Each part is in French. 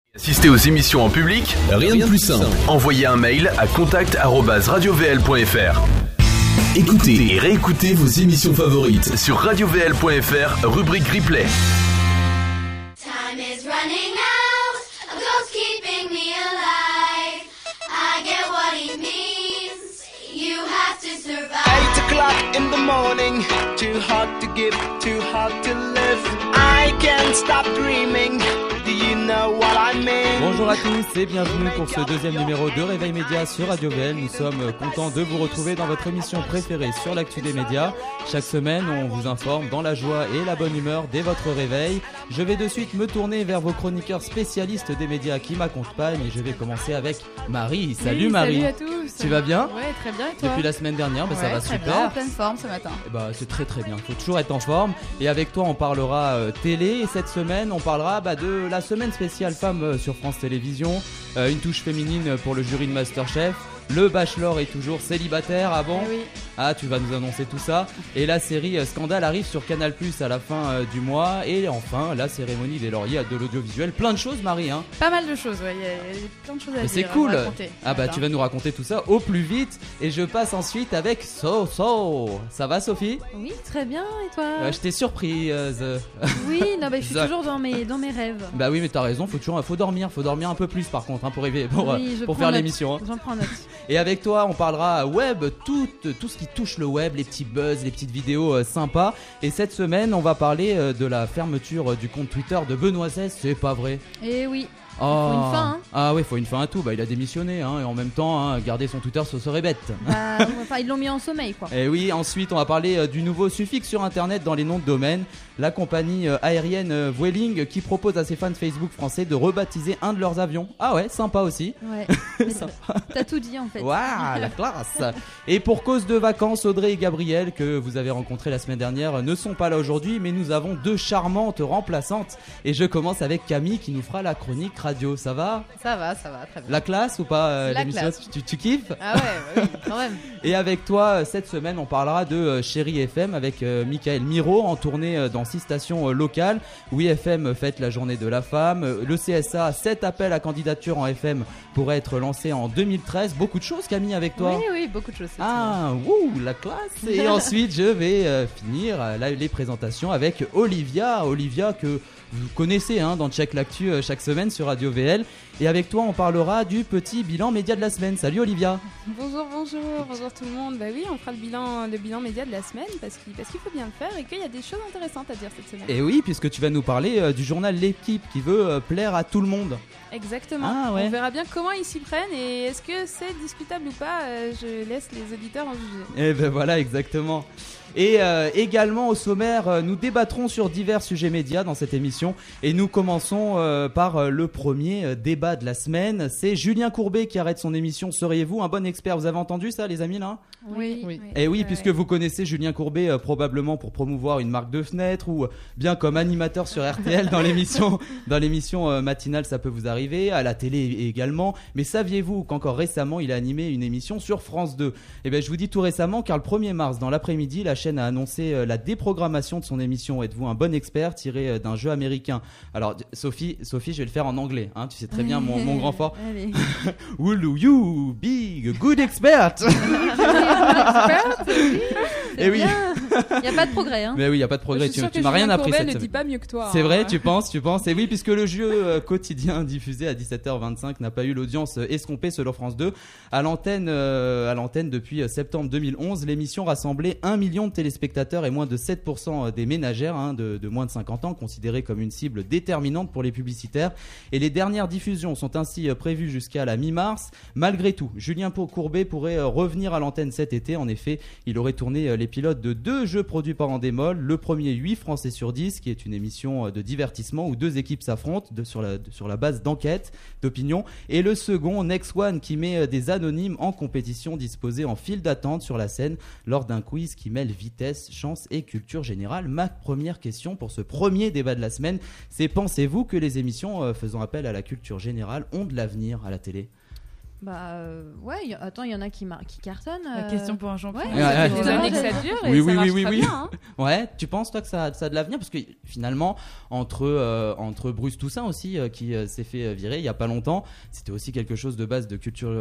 Assister aux émissions en public, rien de plus simple. Envoyez un mail à contact@radiovl.fr. Écoutez et réécoutez vos émissions favorites sur radiovl.fr, rubrique replay. Time is running out, a ghost keeping me alive. I get what he means, you have to survive. 8 o'clock in the morning, too hard to give, too hard to live. I can't stop dreaming. Do you know what I mean? Bonjour à tous et bienvenue pour ce deuxième numéro de Réveil Média sur Radio VL. Nous sommes contents de vous retrouver dans votre émission préférée sur l'actu des médias. Chaque semaine, on vous informe dans la joie et la bonne humeur dès votre réveil. Je vais de suite me tourner vers vos chroniqueurs spécialistes des médias qui m'accompagnent et je vais commencer avec Marie. Salut Marie. Salut à tous. Tu vas bien? Ouais, très bien et toi? Depuis la semaine dernière, ça va très super. bien, en pleine forme ce matin. C'est très très bien, il faut toujours être en forme. Et avec toi on parlera télé et cette semaine on parlera de la semaine spéciale femmes sur France Télévisions. Une touche féminine pour le jury de Masterchef. Le Bachelor est toujours célibataire. Ah bon? Oui. Ah, tu vas nous annoncer tout ça. Et la série Scandale arrive sur Canal+ à la fin du mois. Et enfin, la cérémonie des lauriers de l'audiovisuel. Plein de choses, Marie, hein? Pas mal de choses, ouais. Il y a plein de choses à dire. C'est cool. À Tu vas nous raconter tout ça au plus vite. Et je passe ensuite avec So. Ça va, Sophie? Oui, très bien. Et toi? Je t'ai surprise. Oui, non, je suis toujours dans mes rêves. Bah oui, mais t'as raison. Faut dormir un peu plus par contre, pour faire l'émission. Hein. J'en prends note. Et avec toi, on parlera web, tout ce qui touche le web, les petits buzz, les petites vidéos sympas. Et cette semaine, on va parler de la fermeture du compte Twitter de Benoît XVI. C'est pas vrai? Eh oui. Oh. Faut une fin, hein. Ah oui, faut une fin à tout. Il a démissionné, hein, et en même temps, garder son Twitter, ce serait bête. Ils l'ont mis en sommeil, quoi. Et oui, ensuite, on va parler du nouveau suffixe sur Internet dans les noms de domaine. La compagnie aérienne Vueling qui propose à ses fans Facebook français de rebaptiser un de leurs avions. Ah ouais, sympa aussi. Ouais. T'as tout dit en fait. Waouh, la classe. Et pour cause de vacances, Audrey et Gabriel, que vous avez rencontrés la semaine dernière, ne sont pas là aujourd'hui, mais nous avons deux charmantes remplaçantes. Et je commence avec Camille qui nous fera la chronique radio. Ça va? Ça va, très bien. La classe ou pas? La l'émission, classe. tu kiffes? Ah ouais, oui, quand même. Et avec toi, cette semaine, on parlera de Chérie FM avec Michael Miro en tournée dans 6 stations locales. Oui, FM fête la journée de la femme. Le CSA, 7 appels à candidature en FM pourraient être lancés en 2013. Beaucoup de choses, Camille, avec toi. Oui, beaucoup de choses. Ah, la classe. Et ensuite, je vais finir les présentations avec Olivia que vous connaissez dans Check l'Actu chaque semaine sur Radio VL. Et avec toi, on parlera du petit bilan média de la semaine. Salut Olivia. Bonjour tout le monde. Bah oui, on fera le bilan média de la semaine parce qu'il faut bien le faire et qu'il y a des choses intéressantes à dire cette semaine. Et oui, puisque tu vas nous parler du journal L'Équipe qui veut plaire à tout le monde. Exactement. Ah, ouais. On verra bien comment ils s'y prennent et est-ce que c'est discutable ou pas. Je laisse les auditeurs en juger. Et ben voilà, exactement. Et également au sommaire, nous débattrons sur divers sujets médias dans cette émission. Et nous commençons par le premier débat de la semaine. C'est Julien Courbet qui arrête son émission Seriez-vous un bon expert? Vous avez entendu ça, les amis, là? Oui. Et oui, puisque vous connaissez Julien Courbet probablement pour promouvoir une marque de fenêtre ou bien comme animateur sur RTL dans l'émission matinale, ça peut vous arriver, à la télé également. Mais saviez-vous qu'encore récemment, il a animé une émission sur France 2? Et bien, je vous dis tout récemment, car le 1er mars, dans l'après-midi, la chaîne a annoncé la déprogrammation de son émission Êtes-vous un bon expert, tiré d'un jeu américain. Alors, Sophie, je vais le faire en anglais, hein, tu sais très bien mon grand fort. Will you be a good expert? Et oui. Il n'y a pas de progrès, hein. Mais oui, il n'y a pas de progrès. Tu m'as rien appris cette semaine. semaine. Ne dit pas mieux que toi. C'est vrai, tu penses. Et oui, puisque le jeu quotidien diffusé à 17h25 n'a pas eu l'audience escomptée selon France 2. À l'antenne depuis septembre 2011, l'émission rassemblait 1 million de téléspectateurs et moins de 7% des ménagères de moins de 50 ans, considérées comme une cible déterminante pour les publicitaires. Et les dernières diffusions sont ainsi prévues jusqu'à la mi-mars. Malgré tout, Julien Courbet pourrait revenir à l'antenne cet été. En effet, il aurait tourné les pilotes de 2 jeux produits par Endemol. Le premier, 8 Français sur 10, qui est une émission de divertissement où 2 équipes s'affrontent sur la base d'enquête, d'opinion. Et le second, Next One, qui met des anonymes en compétition disposés en file d'attente sur la scène lors d'un quiz qui mêle vitesse, chance et culture générale. Ma première question pour ce premier débat de la semaine, c'est: pensez-vous que les émissions faisant appel à la culture générale ont de l'avenir à la télé? Ouais, attends, il y en a qui cartonnent. La question pour un champion. Ouais, Ouais, Ça fait ouais. des années que ça dure et Oui, ça oui, marche oui, très oui, bien. Hein. Ouais, tu penses toi que ça a de l'avenir parce que finalement entre Bruce Toussaint aussi qui s'est fait virer il y a pas longtemps, c'était aussi quelque chose de base de culture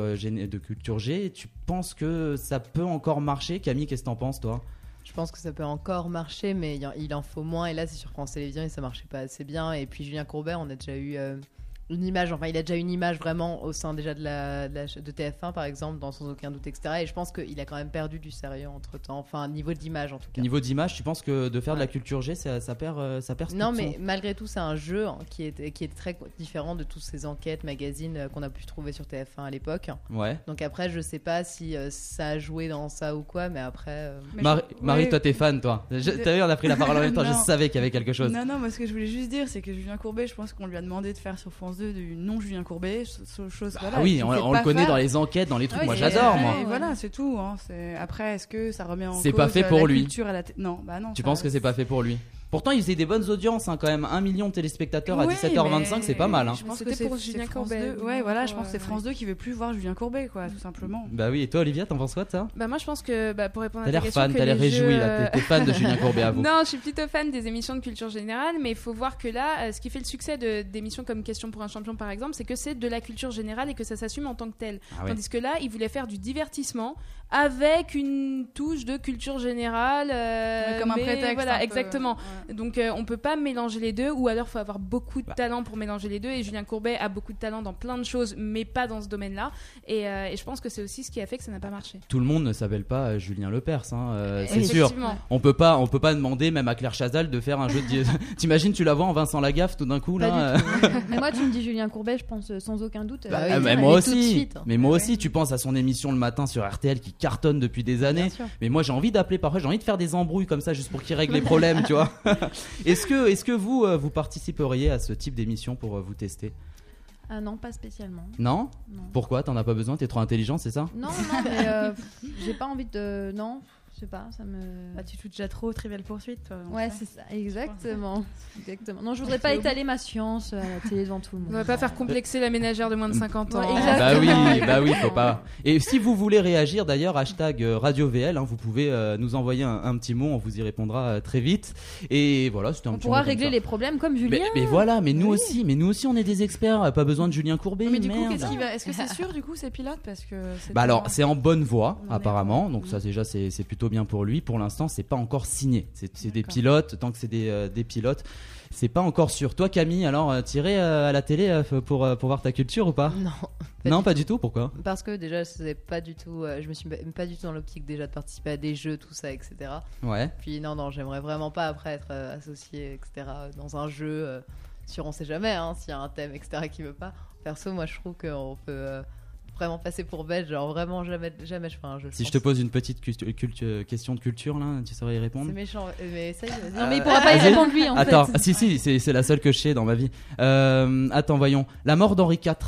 G. Tu penses que ça peut encore marcher? Camille, qu'est-ce que t'en penses toi? Je pense que ça peut encore marcher, mais il en faut moins. Et là, c'est sur France Télévisions et ça marchait pas assez bien. Et puis Julien Courbet, on a déjà eu une image. Enfin, il a déjà une image vraiment au sein déjà de TF1, par exemple, dans Sans aucun doute, etc. Et je pense qu'il a quand même perdu du sérieux entre temps. Enfin, niveau d'image en tout cas. Niveau d'image, tu penses que de faire de la culture G, ça perd Non, tout mais son- malgré tout, c'est un jeu qui est très différent de toutes ces enquêtes, magazines qu'on a pu trouver sur TF1 à l'époque. Ouais. Donc après, je sais pas si ça a joué dans ça ou quoi, mais après. Mais Marie, ouais. toi t'es fan toi. T'as vu, on a pris la parole en même temps. Je Non. savais qu'il y avait quelque chose. Non, moi ce que je voulais juste dire, c'est que Julien Courbet, je pense qu'on lui a demandé de faire sur France 2 du non Julien Courbet, chose Ah voilà, oui, qu'il on fait le pas connaît faire. dans les enquêtes, dans les trucs. Ah oui, Moi c'est- j'adore Ouais, moi. Et voilà, c'est tout. Hein. Après, est-ce que ça remet en C'est cause pas fait pour la lui. culture à la Non, bah non. Tu ça- penses que c'est pas fait pour lui? Pourtant, il faisait des bonnes audiences, hein, quand même. 1 million de téléspectateurs à Ouais, 17h25, mais c'est pas mal. Hein. Je pense C'était que c'est pour c'est Julien France Courbet. 2. Ouais, voilà, je pense que c'est Ouais. France 2 qui veut plus voir Julien Courbet, quoi, tout simplement. Bah oui, et toi, Olivia, t'en penses quoi de ça? Bah moi je pense que pour répondre T'as à ta l'air question, fan, que t'as l'air les réjoui jeux, là. T'es fan de Julien Courbet, à vous. Non, je suis plutôt fan des émissions de culture générale, mais il faut voir que là, ce qui fait le succès d'émissions comme Question pour un champion, par exemple, c'est que c'est de la culture générale et que ça s'assume en tant que tel. Ah ouais. Tandis que là, il voulait faire du divertissement avec une touche de culture générale. Comme un mais prétexte. Voilà, un peu. exactement. Ouais. Donc on peut pas mélanger les deux, ou alors il faut avoir beaucoup de Bah. talent pour mélanger les deux. Et Julien Courbet a beaucoup de talent dans plein de choses, mais pas dans ce domaine-là. Et je pense que c'est aussi ce qui a fait que ça n'a pas marché. Tout le monde ne s'appelle pas Julien Lepers, hein, c'est sûr. Effectivement. On peut pas demander même à Claire Chazal de faire un jeu de. T'imagines, tu la vois en Vincent Lagaffe tout d'un coup Pas là. du tout. Mais moi, tu me dis Julien Courbet, je pense sans aucun doute. Bah oui, Ah, mais elle moi est tout de aussi. suite. Mais moi aussi, tu penses à son émission le matin sur RTL qui cartonne depuis des années. Bien sûr. Mais moi j'ai envie d'appeler parfois, j'ai envie de faire des embrouilles comme ça juste pour qu'il règle les problèmes, tu vois. Est-ce que vous participeriez à ce type d'émission pour vous tester? Ah non, pas spécialement. Non? Non. Pourquoi? T'en as pas besoin? T'es trop intelligent, c'est ça? Non, mais j'ai pas envie de. Non, je sais pas, ça me. Bah, tu joues déjà trop Trivial Poursuite, toi. on Ouais, sait. c'est ça, exactement. Exactement. Non, je voudrais pas étaler ma science à la télé devant tout le monde. On va pas faire complexer la ménagère de moins de 50 ans. Ouais, hein. Bah oui, faut pas. Et si vous voulez réagir d'ailleurs, hashtag Radio VL, hein, vous pouvez nous envoyer un petit mot, on vous y répondra très vite. Et voilà, c'était un On petit pourra mot comme régler ça. les problèmes comme Julien. Mais voilà, mais nous aussi, on est des experts, pas besoin de Julien Courbet. Mais du coup, merde. est-ce que c'est sûr du coup ces pilotes parce que Bah alors, c'est en bonne voie On en est apparemment, en- donc ça déjà c'est plutôt bien pour lui. Pour l'instant, c'est pas encore signé. C'est des D'accord. pilotes, tant que c'est des pilotes, c'est pas encore sûr. Toi, Camille, alors tiré à la télé pour voir ta culture ou pas? Non. Non, pas du tout. Pourquoi? Parce que déjà, c'est pas du tout. Je me suis même pas du tout dans l'optique déjà de participer à des jeux, tout ça, etc. Ouais. Puis non, j'aimerais vraiment pas après être associé, etc. dans un jeu sur on sait jamais, hein, s'il y a un thème, etc. qui veut pas. Perso, moi, je trouve qu'on peut vraiment passer pour bête, genre vraiment jamais je ferai un jeu. Si je te pose une petite question de culture là, tu saurais y répondre? C'est méchant, mais ça y est, vas-y. Non, mais il pourra pas y vas-y. répondre lui en Attends, fait. si, c'est la seule que je sais dans ma vie. Attends, voyons. La mort d'Henri IV.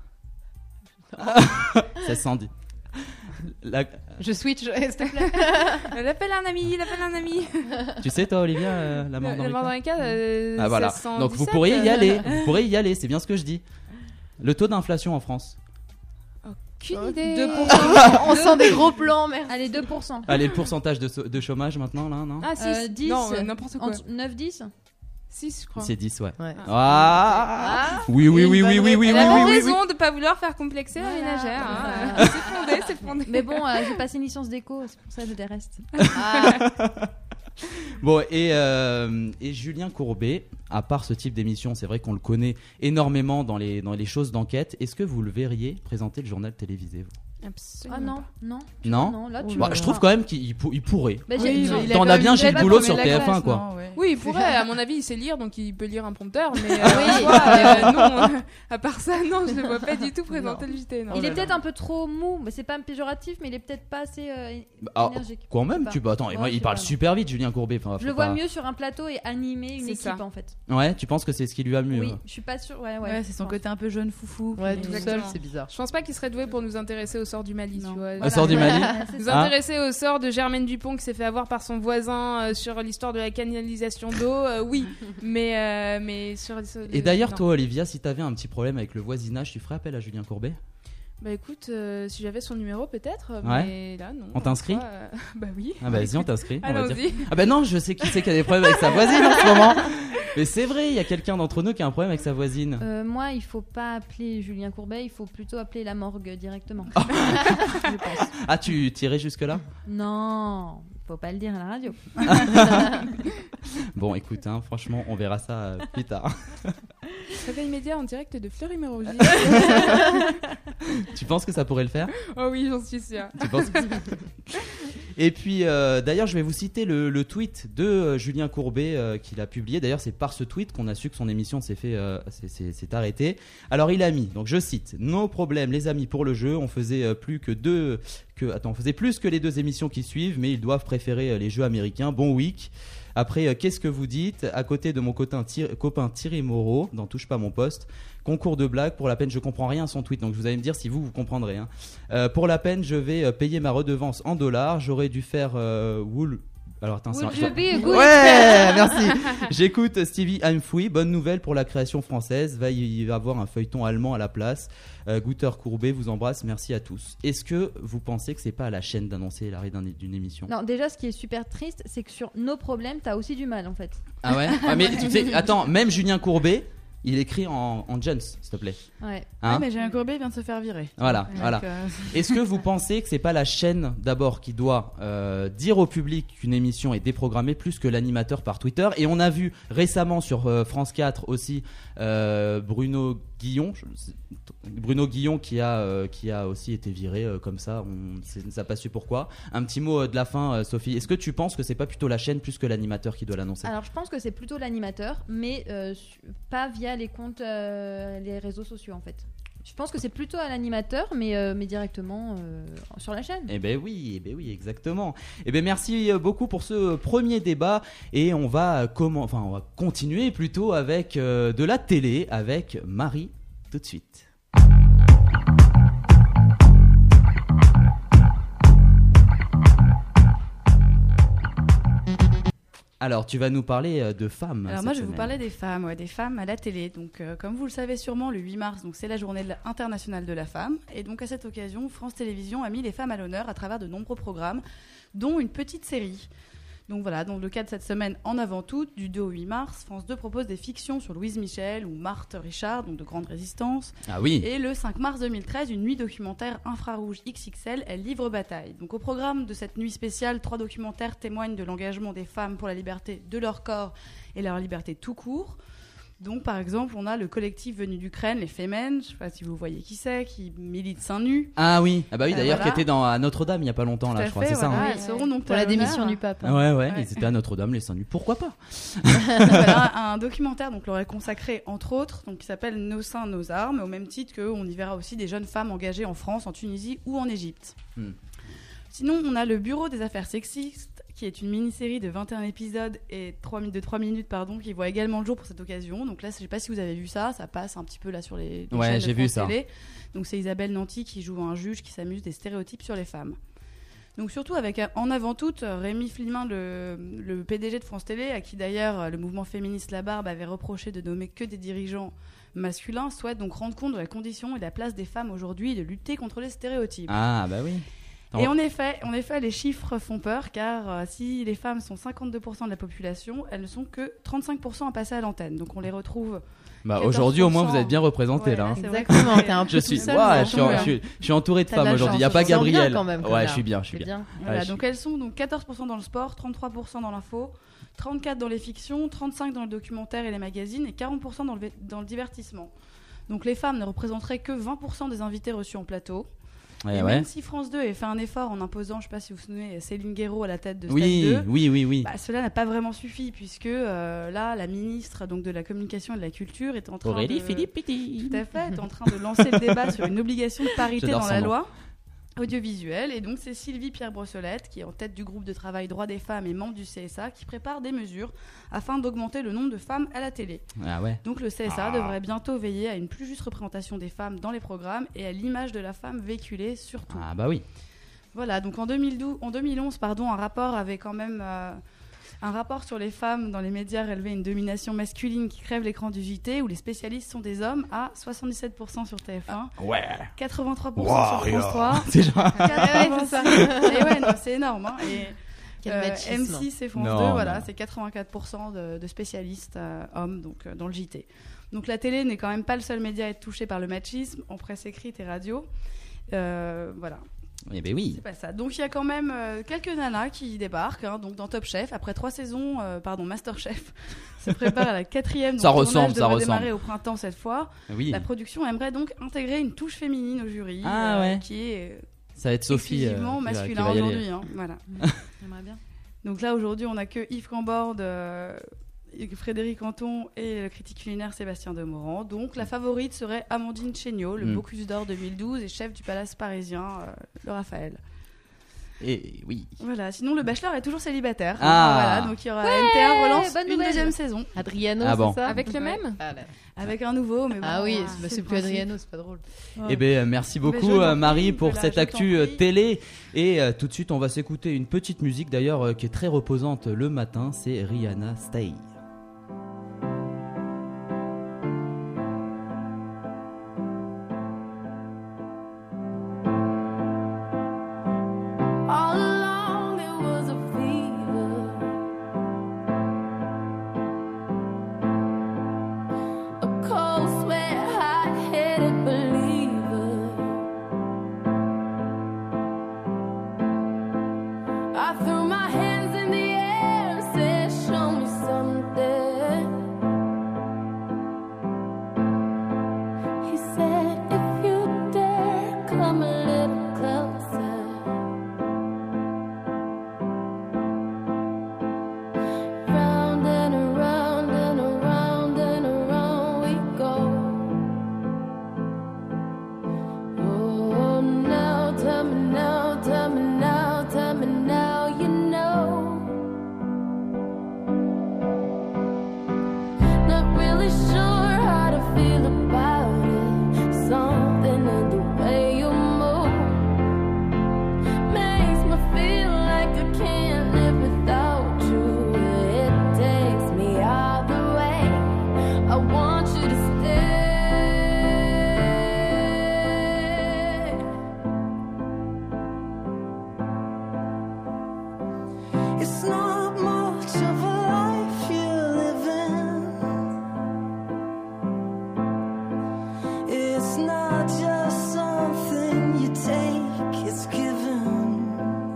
Ça s'en dit. Je switch, s'il te plaît. L'appelle un ami. Tu sais toi, Olivia, la mort Le d'Henri mort IV? dans les cas, Ah voilà. 717, Donc vous pourriez y aller. Vous pourriez y aller. C'est bien ce que je dis. Le taux d'inflation en France. Aucune idée. 2%. On sent des gros plans, merde. Allez, 2%. Allez, le pourcentage de chômage maintenant là, non? Ah, 6. 10. Non, n'importe quoi. Entre 9, 10. 6, je crois. C'est 10, ouais. Ouais. Ah, oui. Elle a raison de pas vouloir faire complexer la ménagère. hein. Voilà. C'est fondé. Mais bon, j'ai passé une licence d'éco, c'est pour ça que je déteste. Bon, et Julien Courbet, à part ce type d'émission, c'est vrai qu'on le connaît énormément dans les choses d'enquête. Est-ce que vous le verriez présenter le journal télévisé, vous? Absolument. Ah non, non. Non. Non, là tu Bah, me- je trouve quand même qu'il pourrait. Bah, Oui, j'ai- mais il T'en a as bien quand Gilles même- Boulot il a sur pas la TF1, classe, quoi. non, ouais. Oui, il pourrait, à mon avis, il sait lire, donc il peut lire un prompteur, mais Oui. non, à part ça, non, je ne vois pas du tout présenter le JT. Non. Il est peut-être un peu trop mou, mais c'est pas péjoratif, mais il est peut-être pas assez Ah, énergique. quand même, Je sais pas. attends, Ouais, moi, je il sais parle pas. super vite, Julien Courbet. Enfin, Je faut le vois pas- mieux sur un plateau et animer une C'est équipe ça. en fait. Ouais, tu penses que c'est ce qui lui a mieux? Oui, je suis pas sûre. Ouais, Ouais, c'est son côté un peu jeune foufou. Ouais, qui- tout seul, Exactement. c'est bizarre. Je pense pas qu'il serait doué pour nous intéresser au sort du Mali, Non. tu vois. Au sort du Mali. C'est Nous ça. intéresser au sort de Germaine Dupont qui s'est fait avoir par son voisin sur l'histoire de la canalisation d'eau, oui, mais sur Et d'ailleurs, non. toi, Olivia, si t'avais un petit problème avec le voisinage, tu ferais appel à Julien Courbet? Bah écoute, si j'avais son numéro peut-être, Ouais. mais là non. On t'inscrit ? Bah oui. Ah bah vas-y, on t'inscrit. on va dire. Allons-y. Ah bah non, je sais qui c'est qui a des problèmes avec sa voisine en ce moment. Mais c'est vrai, il y a quelqu'un d'entre nous qui a un problème avec sa voisine. Moi, il faut pas appeler Julien Courbet, il faut plutôt appeler la morgue directement. Je pense. Ah, tu tirais jusque-là ? Non, faut pas le dire à la radio. Bon, écoute, hein, franchement, on verra ça plus tard. Réveil média en direct de Fleury-Mérogis. Tu penses que ça pourrait le faire ? Oh oui, j'en suis sûre. Tu penses que... Et puis, d'ailleurs, je vais vous citer le tweet de Julien Courbet qu'il a publié. D'ailleurs, c'est par ce tweet qu'on a su que son émission s'est arrêtée. Alors, il a mis, donc je cite, nos problèmes, les amis, pour le jeu, on faisait plus que les 2 émissions qui suivent, mais ils doivent préférer les jeux américains. Bon week. Après, qu'est-ce que vous dites ? À côté de mon copain Thierry Moreau, dans Touche pas mon poste, concours de blagues, pour la peine, je comprends rien à son tweet, donc vous allez me dire si vous comprendrez. Hein. Pour la peine, je vais payer ma redevance en dollars, j'aurais dû faire Wool. Alors attends, Would you be a good ouais, merci. J'écoute Stevie I'm Free. Bonne nouvelle pour la création française. Il va y avoir un feuilleton allemand à la place. Gutter Courbet vous embrasse. Merci à tous. Est-ce que vous pensez que c'est pas à la chaîne d'annoncer l'arrêt d'une émission ? Non, déjà, ce qui est super triste, c'est que sur nos problèmes, t'as aussi du mal en fait. Ah ouais. Ah, mais tu sais, attends, même Julien Courbet, il écrit en Jones, s'il te plaît. Ouais. Hein ? Ouais, mais Julien Courbet vient de se faire virer. Voilà, Donc, voilà. Est-ce que vous pensez que c'est pas la chaîne d'abord qui doit dire au public qu'une émission est déprogrammée plus que l'animateur par Twitter ? Et on a vu récemment sur France 4 aussi Bruno Guillon qui a aussi été viré comme ça. On n'a pas su pourquoi. Un petit mot de la fin, Sophie. Est-ce que tu penses que c'est pas plutôt la chaîne plus que l'animateur qui doit l'annoncer ? Alors, je pense que c'est plutôt l'animateur, mais pas via les comptes, les réseaux sociaux en fait. Je pense que c'est plutôt à l'animateur, mais directement sur la chaîne. Eh ben oui, exactement. Eh ben merci beaucoup pour ce premier débat et on va continuer plutôt avec de la télé avec Marie tout de suite. Alors, tu vas nous parler de femmes. Alors moi, je vais vous parler des femmes à la télé. Donc, comme vous le savez sûrement, le 8 mars, donc c'est la journée internationale de la femme. Et donc, à cette occasion, France Télévisions a mis les femmes à l'honneur à travers de nombreux programmes, dont une petite série. Donc voilà, dans le cadre de cette semaine en avant-tout, du 2 au 8 mars, France 2 propose des fictions sur Louise Michel ou Marthe Richard, donc de Grande Résistance. Ah oui. Et le 5 mars 2013, une nuit documentaire infrarouge XXL, Elle livre bataille. Donc au programme de cette nuit spéciale, 3 documentaires témoignent de l'engagement des femmes pour la liberté de leur corps et leur liberté tout court. Donc, par exemple, on a le collectif venu d'Ukraine, les Femen, je ne sais pas si vous voyez qui c'est, qui milite seins nus. Ah oui, d'ailleurs, voilà. qui était à Notre-Dame il n'y a pas longtemps, là, je crois, c'est ça. Voilà, Hein. elles seront donc Pour la démission du pape. Ouais, ils étaient à Notre-Dame, les seins nus. Pourquoi pas ? Voilà, un documentaire donc leur est consacré entre autres, donc qui s'appelle Nos seins, nos armes, au même titre qu'on y verra aussi des jeunes femmes engagées en France, en Tunisie ou en Égypte. Sinon, on a le Bureau des affaires sexistes, qui est une mini-série de 21 épisodes et 3 minutes, qui voit également le jour pour cette occasion. Donc là, je ne sais pas si vous avez vu ça passe un petit peu là sur les chaînes j'ai de vu France ça. Télé. Donc c'est Isabelle Nanty qui joue un juge qui s'amuse des stéréotypes sur les femmes. Donc surtout avec en avant-toute Rémi Flimin, le PDG de France Télé, à qui d'ailleurs le mouvement féministe La Barbe avait reproché de nommer que des dirigeants masculins, souhaite donc rendre compte de la condition et de la place des femmes aujourd'hui et de lutter contre les stéréotypes. Ah bah oui. Et en effet, les chiffres font peur, car si les femmes sont 52% de la population, elles ne sont que 35% à passer à l'antenne. Donc on les retrouve... Aujourd'hui, au moins, vous êtes bien représentés, Ouais, là. là, c'est vrai Exactement, que t'es un peu Je suis, tout seul, ouais, mais je suis entouré de T'as de femmes la aujourd'hui. Il chance, n'y a pas tu te sens bien Gabriel. quand même, Ouais, là. je suis bien. C'est bien. Voilà, Ouais, donc elles sont donc 14% dans le sport, 33% dans l'info, 34% dans les fictions, 35% dans le documentaire et les magazines et 40% dans le divertissement. Donc les femmes ne représenteraient que 20% des invités reçus en plateau. Ouais, et ouais. même si France 2 a fait un effort en imposant, je ne sais pas si vous vous souvenez, Céline Guéraud à la tête de Stade Oui, 2, oui. cela n'a pas vraiment suffi puisque là, la ministre donc, de la Communication et de la Culture est en train Aurélie de... Filippetti. Tout à fait, est en train de lancer le débat sur une obligation de parité J'adore dans son la nom. loi audiovisuelle. Et donc, c'est Sylvie Pierre-Brossolette, qui est en tête du groupe de travail droits des femmes et membre du CSA, qui prépare des mesures afin d'augmenter le nombre de femmes à la télé. Ah ouais. Donc, le CSA devrait bientôt veiller à une plus juste représentation des femmes dans les programmes et à l'image de la femme véhiculée surtout. Ah bah oui. Voilà, donc en 2011, un rapport avait quand même Un rapport sur les femmes dans les médias relevait une domination masculine qui crève l'écran du JT, où les spécialistes sont des hommes, à 77% sur TF1, Ouais. 83% sur France 3. C'est genre. C'est ça. Et ouais, non, c'est énorme. Hein. Et Quel machisme. M6 et France Non, 2, non. voilà, c'est 84% de spécialistes hommes donc, dans le JT. Donc la télé n'est quand même pas le seul média à être touché par le machisme, en presse écrite et radio. Voilà. Eh ben oui. C'est pas ça. Donc il y a quand même quelques nanas qui débarquent. Hein, donc dans Top Chef, après 3 saisons, Masterchef se prépare à la 4e. Ça donc le ressemble, tournage ça devrait ressemble. démarrer au printemps cette fois. Oui. La production aimerait donc intégrer une touche féminine au jury, Ah, ouais. qui est Ça va être Sophie. exclusivement qui va masculin y aller. aujourd'hui. Hein, voilà. J'aimerais bien. Donc là aujourd'hui, on a que Yves Camborde, Frédéric Anton et le critique culinaire Sébastien Demorand. Donc la favorite serait Amandine Chéniaud, le Bocuse d'Or 2012 et chef du Palace parisien, le Raphaël. Et oui. Voilà, sinon le Bachelor est toujours célibataire. Ah. Voilà, donc il y aura NT1 relance bonne une nouvelle. deuxième saison Adriano, Ah bon. c'est ça Avec le même Ah, là. avec un nouveau. Mais bon, Ah oui, voilà, c'est le plus principe. Adriano, c'est pas drôle. Eh ben merci Ben, beaucoup je t'en Marie prie, pour voilà, cette je actu t'en prie. télé. Et tout de suite, on va s'écouter une petite musique d'ailleurs qui est très reposante le matin. C'est Rihanna Stay. All along it was a fever, a cold sweat, hot-headed believer. I threw my hands in the air and said, show me something. He said, if you dare, come a little closer. Round and around and around and around we go. Oh, now tell me now, tell me now, tell me now, you know. Not really sure how to feel about it. Something in the way you move makes me feel like I can't live without you. It takes me all the way. I want you to stay. It's not much of a life you're living. It's not just something you take, it's given.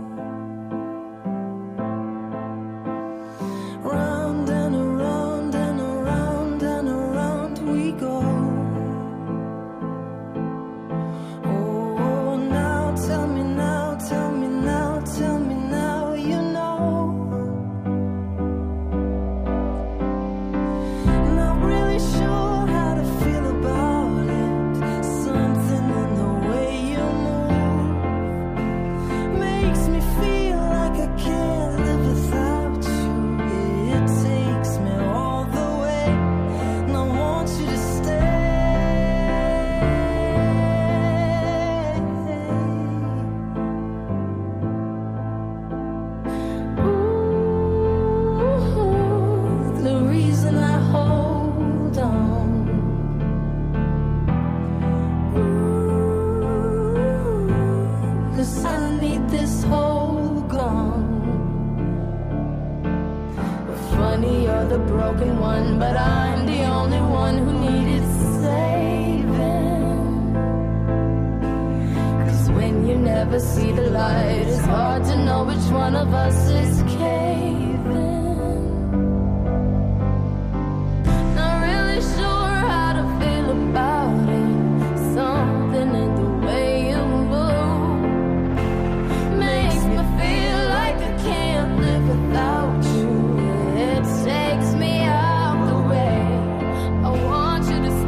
Round and around and around and around we go. Oh, now tell me now, tell me now, tell me now, you know. Not really sure how to feel about it. Something in the way you move makes me feel like I can't live without you. It takes me all the way, and I want you to stay. Ooh, the reason I hold on. Ooh, 'cause I need this whole gone. Funny, you're the broken one, but I'm the only one who needed saving. 'Cause when you never see the light, it's hard to know which one of us is caving. Not really sure how to feel about it. Something in the way you move makes me feel like I can't live without you. It takes me out the way. I want you to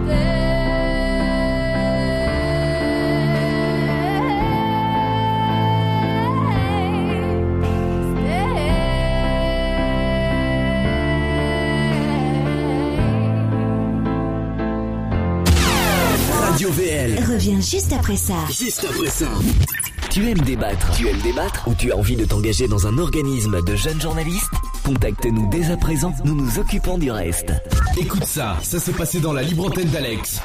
Radio VL. Reviens juste après ça. Juste après ça. Tu aimes débattre ou tu as envie de t'engager dans un organisme de jeunes journalistes ? Contactez-nous dès à présent, nous nous occupons du reste. Écoute ça s'est passé dans la libre antenne d'Alex.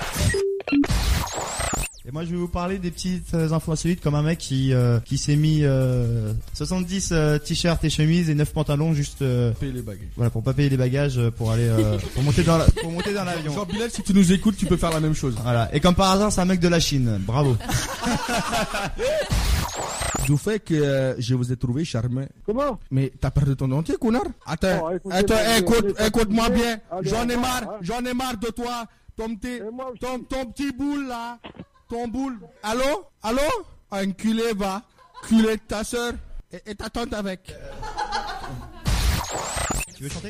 Et moi je vais vous parler des petites infos insolites comme un mec qui s'est mis 70 t-shirts et chemises et 9 pantalons juste payer les bagages. Voilà, pour pas payer les bagages pour aller pour monter dans l'avion. Jean Bilal, si tu nous écoutes, tu peux faire la même chose. Voilà. Et comme par hasard, c'est un mec de la Chine. Bravo. Du fait que je vous ai trouvé charmant. Comment? Mais t'as perdu ton dentier, connard? Attends, écoute-moi bien. J'en ai marre de toi. Ton petit boule là. Ton boule. Allô? Enculé, va. Culé ta soeur. Et ta tante avec. Tu veux chanter?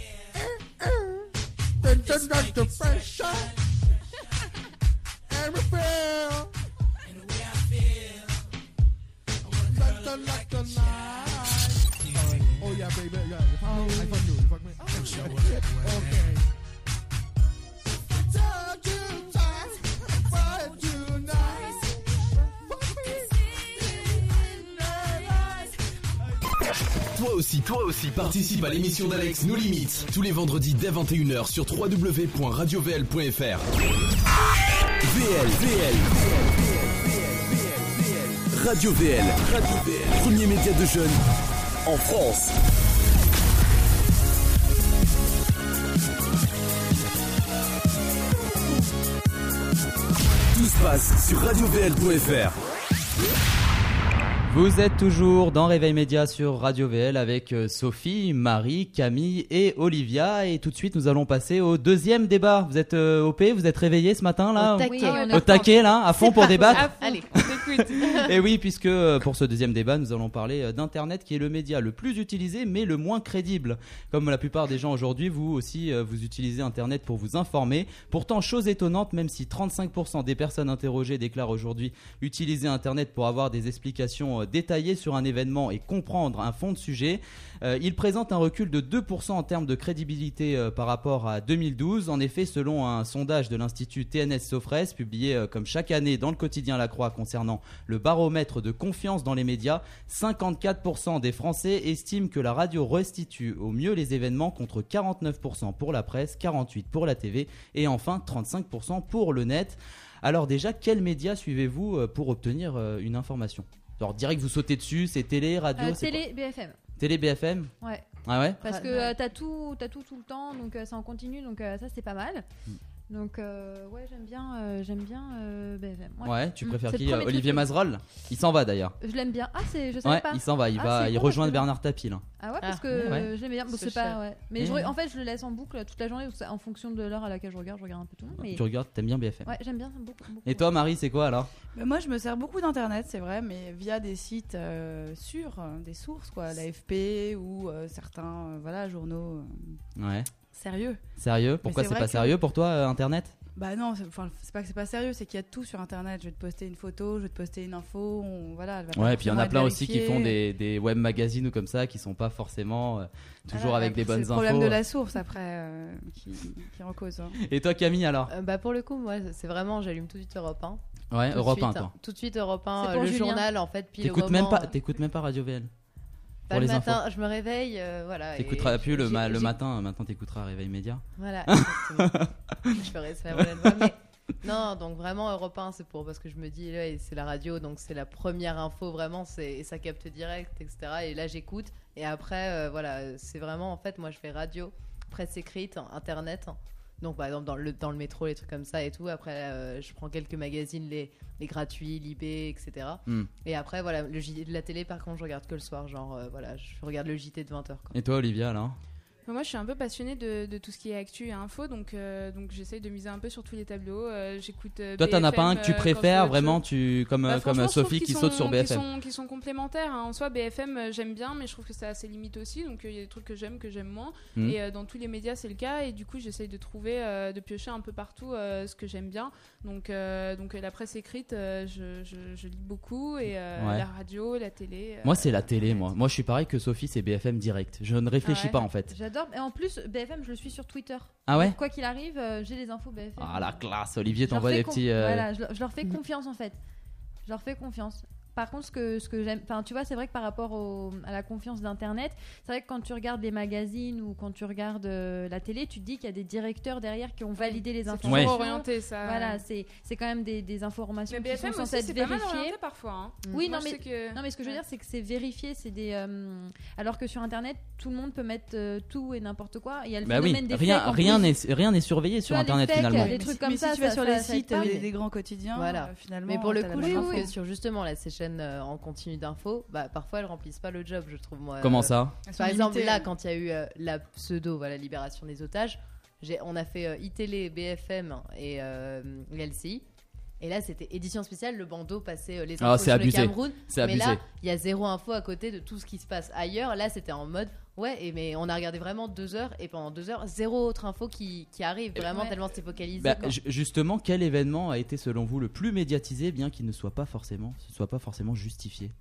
Oh yeah, baby, yeah. I fuck you. Okay. Toi aussi, participe à l'émission d'Alex No Limites tous les vendredis dès 21h sur www.radiovl.fr. Radio VL, premier média de jeunes en France. Tout se passe sur radiovl.fr. Vous êtes toujours dans Réveil Média sur Radio VL avec Sophie, Marie, Camille et Olivia. Et tout de suite, nous allons passer au deuxième débat. Vous êtes OP, vous êtes réveillés ce matin là? Au Au taquet là, à fond pour débattre. Allez, Et oui, puisque pour ce deuxième débat, nous allons parler d'Internet qui est le média le plus utilisé mais le moins crédible. Comme la plupart des gens aujourd'hui, vous aussi, vous utilisez Internet pour vous informer. Pourtant, chose étonnante, même si 35% des personnes interrogées déclarent aujourd'hui utiliser Internet pour avoir des explications détaillées sur un événement et comprendre un fond de sujet, il présente un recul de 2% en termes de crédibilité par rapport à 2012. En effet, selon un sondage de l'Institut TNS Sofres, publié comme chaque année dans le quotidien La Croix concernant le baromètre de confiance dans les médias, 54% des Français estiment que la radio restitue au mieux les événements contre 49% pour la presse, 48% pour la TV et enfin 35% pour le net. Alors déjà, quels médias suivez-vous pour obtenir une information? Alors direct vous sautez dessus, c'est télé, radio, c'est Télé, BFM. Télé BFM? Ouais. Ah ouais? Parce que t'as tout le temps, donc ça en continue, donc ça c'est pas mal. Donc ouais, j'aime bien BFM. Ouais, tu préfères C'est qui? le premier Olivier truc. Mazerolles? Il s'en va d'ailleurs. Je l'aime bien. Ah, je savais Ouais, pas. il s'en va, il c'est bon, rejoint parce que- Bernard Tapie là. Ah ouais, parce Ah, que ouais. je l'aime bien. Bon, C'est c'est pas, cher. ouais. Mais Ouais. en fait, je le laisse en boucle toute la journée, en fonction de l'heure à laquelle je regarde un peu tout. Mais Tu regardes, t'aimes bien BFM. ouais, j'aime bien beaucoup. Et toi Marie, c'est quoi alors? Mais moi, je me sers beaucoup d'internet, c'est vrai, mais via des sites sûrs, des sources, quoi, l'AFP ou certains journaux Ouais. sérieux. Sérieux? Pourquoi c'est c'est vrai pas que- sérieux pour toi Internet? Bah non, c'est pas que c'est pas sérieux, c'est qu'il y a tout sur internet. Je vais te poster une photo, je vais te poster une info, voilà. Elle va pas Ouais, et puis il y en a forcément plein être aussi qui font vérifiée. des web magazines ou comme ça qui sont pas forcément toujours Voilà, avec des après, bonnes c'est infos. le problème de la source après qui en cause. Hein. Et toi Camille alors? Bah pour le coup, moi, c'est vraiment, j'allume tout de suite Europe 1. Ouais, Tout de Europe suite, 1 toi. Tout de suite Europe C'est 1, pour le Julien. journal en fait, pile au T'écoutes moment. même pas Radio VL? Bah, pour le les matin, infos. je me réveille, voilà. T'écouteras et plus le j'ai- matin, maintenant t'écouteras Réveil Média. Voilà, exactement. Je ferai ça la fois, mais non, donc vraiment Europe 1, c'est parce que je me dis là, c'est la radio, donc c'est la première info vraiment, et ça capte direct, etc. Et là j'écoute, et après voilà, c'est vraiment en fait, moi je fais radio, presse écrite, internet. Donc par exemple dans le métro, les trucs comme ça et tout. Après je prends quelques magazines, les gratuits, Libé, etc. Et après voilà, la télé par contre je regarde que le soir, genre voilà, je regarde le JT de 20h. Et toi Olivia alors? Moi, je suis un peu passionnée de tout ce qui est actu et info, donc j'essaye de miser un peu sur tous les tableaux. J'écoute. Toi, t'en as pas un que tu préfères vraiment, comme franchement, je Sophie trouve qui qu'ils saute sont- sur BFM. Qui sont complémentaires. Hein. En soi, BFM, j'aime bien, mais je trouve que c'est assez limite aussi. Donc il y a des trucs que j'aime moins. Et dans tous les médias, c'est le cas. Et du coup, j'essaye de trouver, de piocher un peu partout ce que j'aime bien. Donc la presse écrite, je lis beaucoup. Et la radio, la télé. Moi, c'est la télé, moi. Moi, je suis pareil que Sophie, c'est BFM direct. Je ne réfléchis pas en fait. J'adore. Et en plus, BFM, je le suis sur Twitter. Ah ouais? Donc, quoi qu'il arrive, j'ai les infos BFM. Ah la classe, Olivier Je leur t'envoie fais des petits. Voilà, je leur fais confiance en fait. Je leur fais confiance. par contre, ce que j'aime, enfin, tu vois, c'est vrai que par rapport à la confiance d'Internet, c'est vrai que quand tu regardes les magazines ou quand tu regardes la télé, tu te dis qu'il y a des directeurs derrière qui ont validé les informations. C'est toujours orienté, ça. Voilà, c'est quand même des informations Mais qui BFM sont aussi, censées être c'est pas mal vérifiées. orienté parfois. Hein. Oui, Moi, non, je sais que... non, mais ce que je veux dire, c'est que c'est vérifié, c'est des. Alors que sur Internet, tout le monde peut mettre tout et n'importe quoi. Il y a le phénomène des fakes, en rien plus. n'est surveillé sur vois, Internet les fakes, finalement. les trucs comme mais ça, si tu vas ça- sur ça- les ça aide sites pas. des grands quotidiens, Voilà. finalement. Mais pour le t'as la coup, je même trouve info. que sur justement là, ces chaînes en continu d'infos, parfois elles remplissent pas le job, je trouve moi. Comment ça? Elles sont Par exemple, limitées. là, quand il y a eu la pseudo libération des otages, on a fait iTélé, BFM et LCI. Et là, c'était édition spéciale, le bandeau passait les infos c'est sur abusé. le Cameroun. C'est mais abusé. là, il y a zéro info à côté de tout ce qui se passe ailleurs. Là, c'était en mode, mais on a regardé vraiment 2 heures et pendant 2 heures, zéro autre info qui arrive. Vraiment, tellement c'était focalisé. quoi. Justement, quel événement a été selon vous le plus médiatisé, bien qu'il ne soit pas forcément justifié?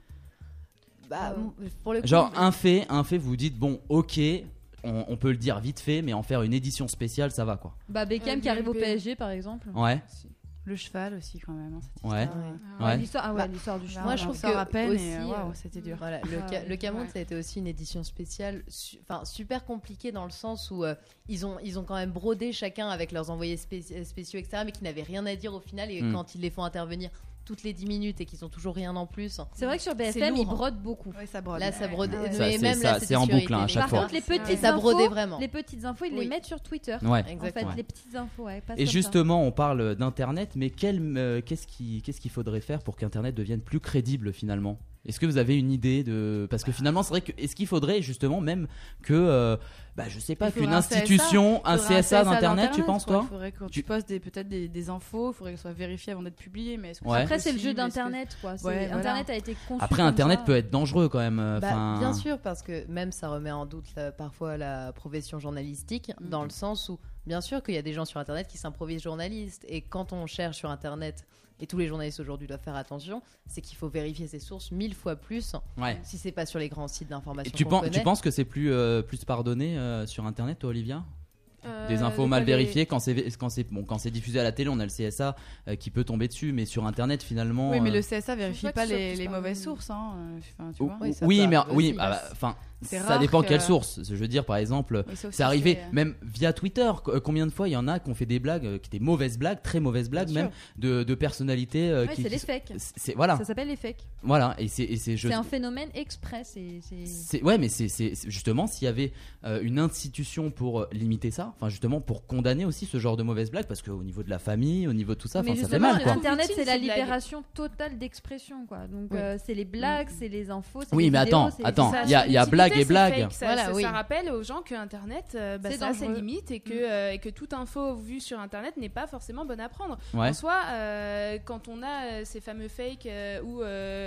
Pour le coup, Genre un fait, vous dites bon, ok, on peut le dire vite fait, mais en faire une édition spéciale, ça va quoi. Beckham qui arrive au PSG, par exemple. Ouais. Le cheval aussi, quand même. Cette Ouais. histoire. Ouais. L'histoire du cheval. Moi, je trouve ça que à peine aussi, et waouh, c'était dur. Voilà, le Cameroun, ça a été aussi une édition spéciale, super compliquée dans le sens où ils ont quand même brodé chacun avec leurs envoyés spéciaux, etc., mais qui n'avaient rien à dire au final. Et quand ils les font intervenir toutes les 10 minutes et qu'ils ont toujours rien en plus. C'est vrai que sur C'est BFM, lourd, ils brodent beaucoup. Ouais, ça brode. Là, ça brode. Ça, Mais c'est- même ça, là, c'est en boucle, hein, à chaque Par fois. contre, les petites Et ça infos, brodait vraiment. les petites infos, ils Oui. les mettent sur Twitter. Ouais. En fait, Exactement. les petites infos, pas Et comme ça. justement, on parle d'Internet, mais qu'est-ce qu'il faudrait faire pour qu'Internet devienne plus crédible finalement? Est-ce que vous avez une idée de... Parce que finalement, c'est vrai que est-ce qu'il faudrait justement même que, je sais pas, Il faudrait qu'une un institution, un faudrait CSA d'Internet, tu penses quoi. toi? Il faudrait que tu postes peut-être des infos, il faudrait qu'elles soient vérifiées avant d'être publiées. Mais est-ce que Ouais. Après, c'est le jeu possible? Est-ce que- d'Internet, quoi. Ouais, voilà. Internet a été conçu. Après, comme Internet ça. peut être dangereux quand même. Bien sûr, parce que même ça remet en doute parfois la profession journalistique, dans le sens où, bien sûr, qu'il y a des gens sur Internet qui s'improvisent journalistes. Et quand on cherche sur Internet, et tous les journalistes aujourd'hui doivent faire attention, c'est qu'il faut vérifier ses sources 1000 fois plus. Ouais. Si c'est pas sur les grands sites d'information. Et tu qu'on connaît. penses que c'est plus pardonné sur Internet, toi, Olivia? Des infos de mal quoi les- vérifiées, quand c'est diffusé à la télé, on a le CSA qui peut tomber dessus, mais sur Internet finalement. Oui, mais le CSA vérifie vois pas que ce soit les plus mauvaises pardonné. sources. Enfin, tu vois. Oui, ça oui, peut mais arriver oui, aussi. enfin, C'est ça rare dépend que- quelle source. Je veux dire, par exemple, Oui, sauf c'est si arrivé c'est- même via Twitter. Combien de fois il y en a qui ont fait des blagues, qui étaient mauvaises blagues, très mauvaises blagues, Bien même de personnalités. Ouais, qui, c'est les qui- fakes. Voilà, Ça s'appelle les fakes. voilà, et c'est C'est un phénomène exprès. Ouais, mais c'est justement s'il y avait une institution pour limiter ça, enfin justement pour condamner aussi ce genre de mauvaises blagues, parce qu'au niveau de la famille, au niveau de tout ça, Mais enfin, ça fait justement, mal quoi. Internet, Utile, c'est la ces blagues. libération totale d'expression, quoi. Donc, Oui. C'est les blagues, c'est les infos. c'est Oui, les mais vidéos, attends, c'est les- attends. Ça a il y a son utilité, blague et c'est blague. fake. Voilà, Ça oui. rappelle aux gens que Internet, C'est ça a ses dangereux. limites et que toute info vue sur Internet n'est pas forcément bonne à prendre. Ouais. En soi, quand on a ces fameux fakes où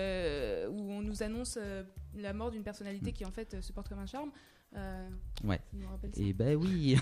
on nous annonce la mort d'une personnalité qui en fait se porte comme un charme. Ouais. ça nous rappelle ça. Eh ben oui.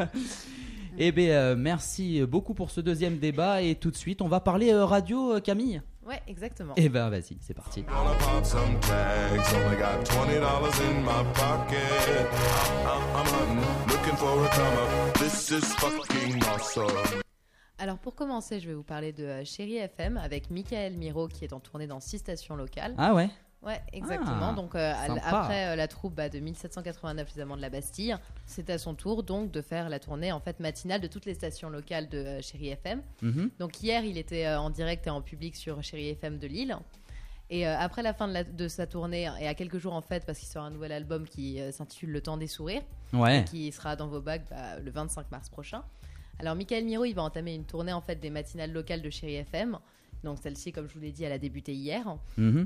Eh ben merci beaucoup pour ce deuxième débat, et tout de suite on va parler radio, Camille. Ouais, exactement. Eh ben vas-y, c'est parti. Gonna pop some tags, only got $20 in my pocket. I'm hunting, looking for a come up. This is fucking awesome. Alors pour commencer, je vais vous parler de Chérie FM avec Michael Miro qui est en tournée dans 6 stations locales. Ah ouais. Ouais, exactement. Ah, Donc sympa. après la troupe de 1789 Les Amants de la Bastille, c'est à son tour donc de faire la tournée en fait matinale de toutes les stations locales de Chérie FM. Mhm. Donc hier, il était en direct et en public sur Chérie FM de Lille. Et après la fin de sa tournée, et à quelques jours en fait, parce qu'il sort un nouvel album qui s'intitule Le Temps des sourires, Ouais. qui sera dans vos bacs le 25 mars prochain. Alors Michael Miro, il va entamer une tournée en fait des matinales locales de Chérie FM. Donc celle-ci, comme je vous l'ai dit, elle a débuté hier. Mhm.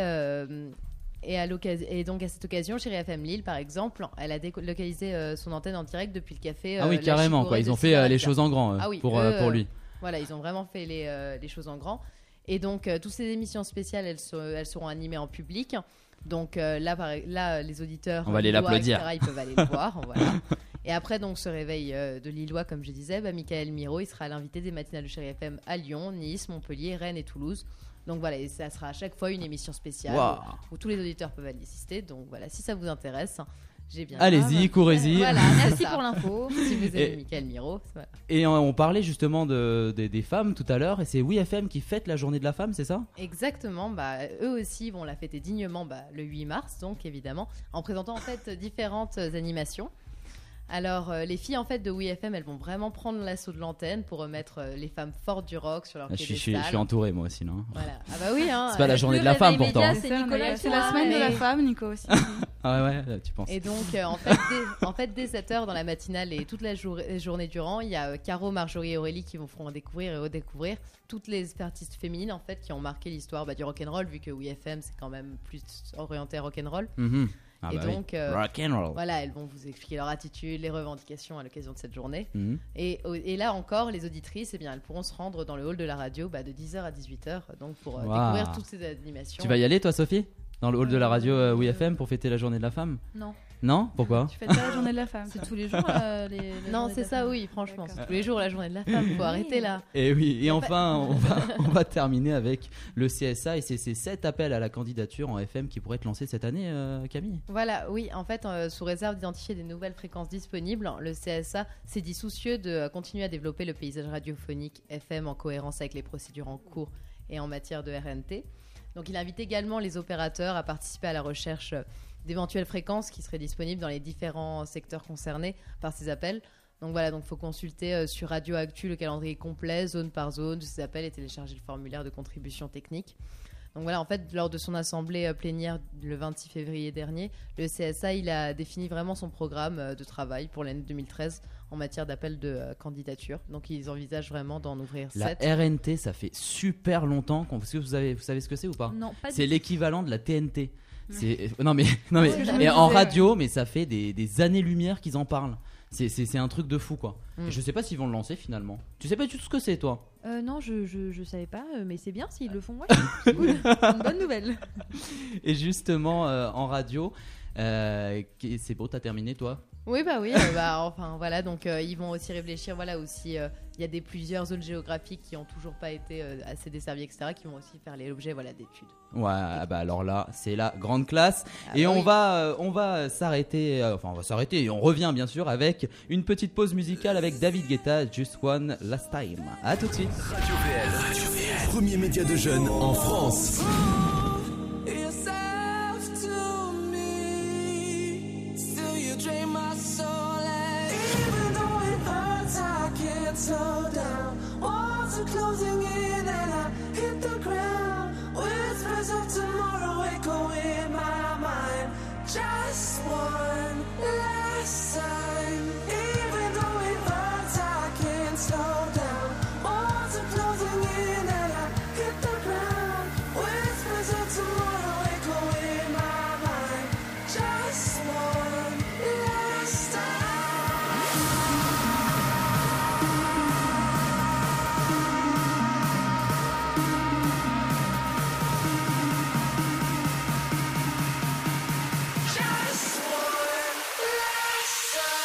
Et donc à cette occasion, Chérie FM Lille, par exemple, elle a délocalisé son antenne en direct depuis le café. Ah oui, La carrément Chicorée quoi. Ils de ont fait Sylvain les Leclerc. choses en grand Ah oui, pour lui. Voilà, ils ont vraiment fait les choses en grand. Et donc, toutes ces émissions spéciales, elles seront animées en public. Donc là, les auditeurs, On va aller lillois, l'applaudir. etc., ils peuvent aller le voir. Voilà. Et après, donc, ce réveil de Lillois, comme je disais, Michael Miro, il sera l'invité des matinales de Chérie FM à Lyon, Nice, Montpellier, Rennes et Toulouse. Donc voilà, et ça sera à chaque fois une émission spéciale Wow. où tous les auditeurs peuvent aller assister. Donc voilà, si ça vous intéresse, J'ai bien. Allez-y, courez-y. Voilà, merci pour l'info. Si vous aimez Michael Miro, voilà. Et on parlait justement des femmes tout à l'heure, et c'est WeFM qui fête la journée de la femme, c'est ça ? Exactement, eux aussi vont la fêter dignement le 8 mars, donc évidemment, en présentant en fait différentes animations. Alors, les filles en fait de WeFM, elles vont vraiment prendre l'assaut de l'antenne pour remettre les femmes fortes du rock sur leur piédestal. Je suis entouré moi aussi, non ? Voilà. Ah bah oui, hein. C'est pas la journée de la femme pourtant. C'est la semaine de la femme, Nico aussi. Ah ouais, tu penses. Et donc, en fait, dès 7h dans la matinale et toute la journée durant, il y a Caro, Marjorie et Aurélie qui vont feront découvrir et redécouvrir toutes les artistes féminines en fait qui ont marqué l'histoire du rock'n'roll, vu que WeFM c'est quand même plus orienté rock'n'roll. Mm-hmm. Ah et bah donc, rock'n'roll. Voilà, elles vont vous expliquer leur attitude, les revendications à l'occasion de cette journée. Mm-hmm. Et là encore, les auditrices, eh bien, elles pourront se rendre dans le hall de la radio de 10h à 18h, donc pour découvrir toutes ces animations. Tu vas y aller toi, Sophie ? Dans le hall de la radio WeFM pour fêter la journée de la femme ? Non. Non ? Pourquoi ? Tu fêtes pas la journée de la femme. C'est tous les jours Non, c'est ça, oui, franchement. C'est tous les jours la journée de la femme. Faut arrêter là. Et oui, et enfin, on va terminer avec le CSA et c'est ces 7 appels à la candidature en FM qui pourraient être lancés cette année, Camille. Voilà, oui, en fait, sous réserve d'identifier des nouvelles fréquences disponibles, le CSA s'est dit soucieux de continuer à développer le paysage radiophonique FM en cohérence avec les procédures en cours et en matière de RNT. Donc il invite également les opérateurs à participer à la recherche d'éventuelles fréquences qui seraient disponibles dans les différents secteurs concernés par ces appels. Donc voilà, donc faut consulter sur Radio Actu le calendrier complet, zone par zone de ces appels et télécharger le formulaire de contribution technique. Donc voilà, en fait, lors de son assemblée plénière le 26 février dernier, le CSA il a défini vraiment son programme de travail pour l'année 2013 en matière d'appel de candidature. Donc ils envisagent vraiment d'en ouvrir 7. La RNT, ça fait super longtemps parce que vous savez ce que c'est ou pas ? Non, pas c'est l'équivalent de la TNT. Non mais et en radio, mais ça fait des années-lumière qu'ils en parlent. C'est un truc de fou quoi. Et je sais pas s'ils vont le lancer finalement. Tu sais pas du tout ce que c'est toi ? Non, je savais pas, mais c'est bien s'ils le font. Ouais, c'est cool. Une bonne nouvelle. Et justement en radio, c'est beau, t'as terminé toi ? Oui, enfin voilà, donc ils vont aussi réfléchir, voilà aussi, il y a plusieurs zones géographiques qui ont toujours pas été assez desservies, etc., qui vont aussi faire l'objet, d'études. Ouais, alors là, c'est la grande classe. Et on va s'arrêter, et on revient bien sûr avec une petite pause musicale avec David Guetta, Just One Last Time. À tout de suite. Radio VL, premier média de jeunes en France. Slow down, walls are closing in and I hit the ground. Whispers of tomorrow echo in my mind. Just one last time. Even though it hurts, I can't slow down. Walls are closing in and I hit the ground. Whispers of tomorrow echo in my mind. Just one last time. Just one last time.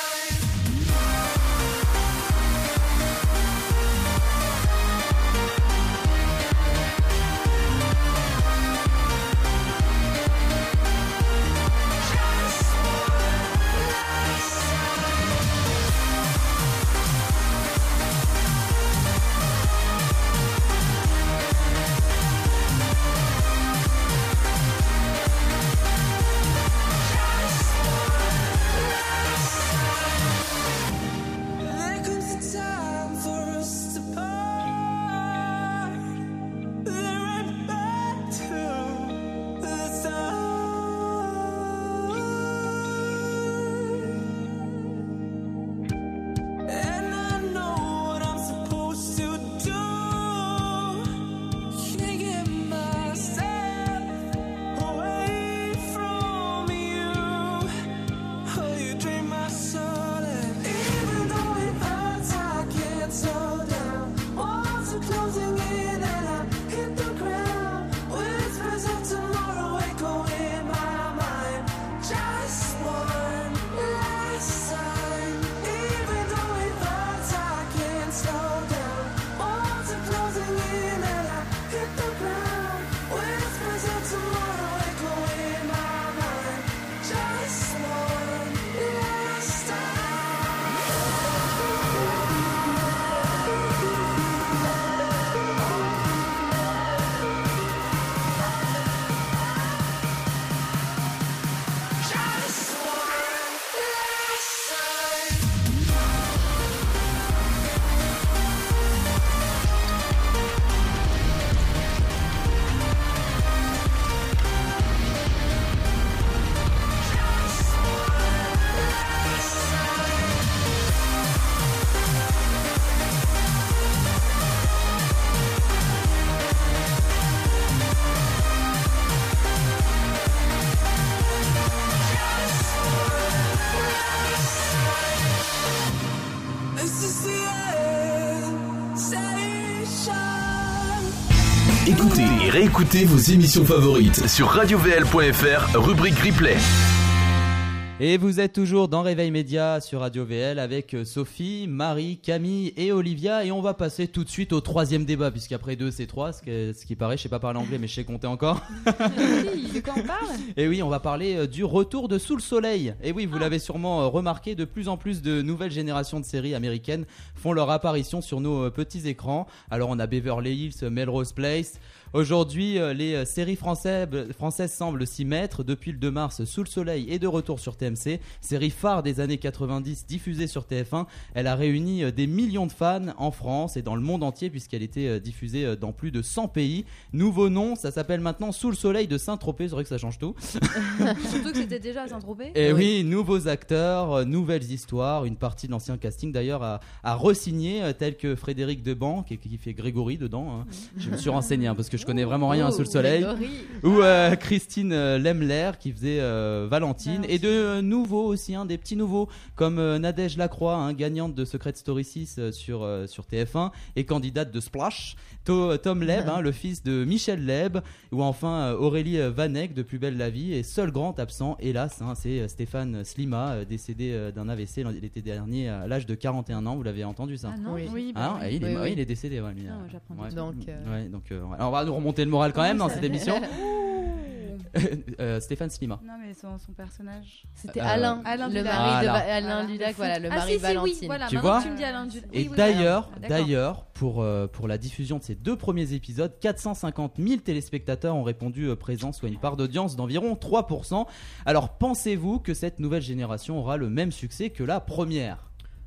Écoutez et réécoutez vos émissions favorites sur radiovl.fr, rubrique replay. Et vous êtes toujours dans Réveil Média sur Radio VL avec Sophie, Marie, Camille et Olivia. Et on va passer tout de suite au troisième débat, puisqu'après 2 c'est 3, ce qui paraît. Je sais pas parler anglais, mais je sais compter encore. De quoi on parle ? Et oui, on va parler du retour de Sous le Soleil. Et oui, vous l'avez sûrement remarqué, de plus en plus de nouvelles générations de séries américaines font leur apparition sur nos petits écrans. Alors on a Beverly Hills, Melrose Place. Aujourd'hui, les séries françaises semblent s'y mettre. Depuis le 2 mars, Sous le Soleil est de retour sur TMC. Série phare des années 90 diffusée sur TF1. Elle a réuni des millions de fans en France et dans le monde entier puisqu'elle était diffusée dans plus de 100 pays. Nouveau nom, ça s'appelle maintenant Sous le Soleil de Saint-Tropez. C'est vrai que ça change tout. Surtout que c'était déjà à Saint-Tropez. Et oui, nouveaux acteurs, nouvelles histoires. Une partie de l'ancien casting d'ailleurs a re-signé, tel que Frédéric Deban qui fait Grégory dedans. Je me suis renseigné parce que je connais vraiment rien Sous le Soleil. Ou Christine Lemler qui faisait Valentine. Et de nouveaux aussi, des petits nouveaux comme Nadège Lacroix, gagnante de Secret Story 6 sur TF1 et candidate de Splash. Tom Leb, le fils de Michel Leb. Ou enfin Aurélie Vanek de Plus belle la vie. Et seul grand absent, hélas, c'est Stéphane Slima, décédé d'un AVC l'été dernier à l'âge de 41 ans. Vous l'avez entendu ça? Ah non. Oui, il est décédé. Ouais, non, j'apprends. Donc, alors on va nous remonter le moral quand même dans cette émission. Stéphane Slima. Non mais son personnage. C'était Alain, le mari de Alain Dulac, voilà, le mari de Valentine. Oui, voilà, tu vois tu me dis Alain Dulac. Et d'ailleurs, pour la diffusion de ces 2 premiers épisodes, 450 000 téléspectateurs ont répondu présents, soit une part d'audience d'environ 3%. Alors pensez-vous que cette nouvelle génération aura le même succès que la première?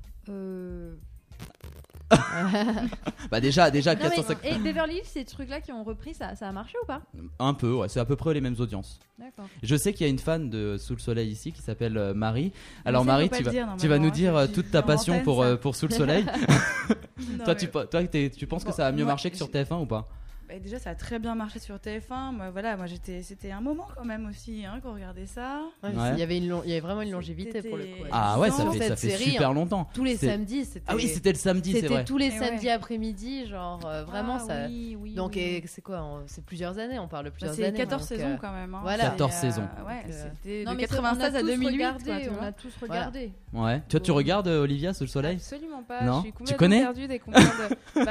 Bah déjà 450. Et Beverly Hills, ces trucs-là qui ont repris, ça a marché ou pas? Un peu, ouais, c'est à peu près les mêmes audiences. D'accord. Je sais qu'il y a une fan de Sous le Soleil ici qui s'appelle Marie. Alors Marie, tu vas nous dire toute ta passion pour Sous le Soleil. Toi, tu penses que ça a mieux marché que sur TF1 ou pas? Déjà ça a très bien marché sur TF1. C'était un moment quand même aussi qu'on regardait ça. Il y avait vraiment une longévité pour le coup. Ah ouais, ça fait série, super longtemps. Tous les samedis, c'était. Ah oui, c'était le samedi, c'est vrai. C'était tous les samedis après-midi, genre vraiment ça. Oui, donc c'est quoi? C'est plusieurs années, on parle de plusieurs années. C'est 14 saisons quand même. Voilà. 14 saisons. Ouais, c'était de 96 à 2008. On a tous regardé. Ouais. Toi, tu regardes Olivia Sous le Soleil? Absolument pas. Non. Je suis complètement perdue dès qu'on parle de.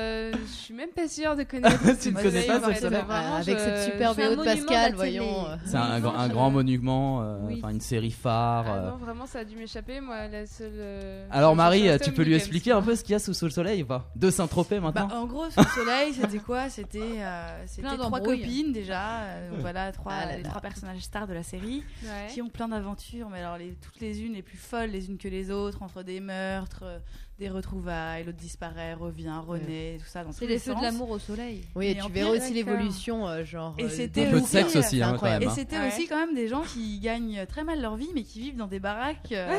Je suis même pas sûre de connaître. Tu ne connais pas Sous le Soleil? Avec cette super BO de Pascal, voyons. C'est un grand monument, une série phare. Non, vraiment, ça a dû m'échapper, moi, la seule. Alors Marie, tu peux lui expliquer un peu ce qu'il y a sous le Soleil ou pas? De Saint-Tropez maintenant. En gros, Sous le Soleil, c'était quoi? C'était 3 copines déjà. Voilà, les 3 personnages stars de la série qui ont plein d'aventures, mais alors toutes les unes les plus folles les unes que les autres, entre des meurtres, des retrouvailles, l'autre disparaît, revient, renaît, tout ça. C'est les feux de l'amour au soleil. Oui, et tu verras aussi l'évolution, genre. Et c'était un peu de sexe aussi, quand même. Et c'était aussi quand même des gens qui gagnent très mal leur vie, mais qui vivent dans des baraques à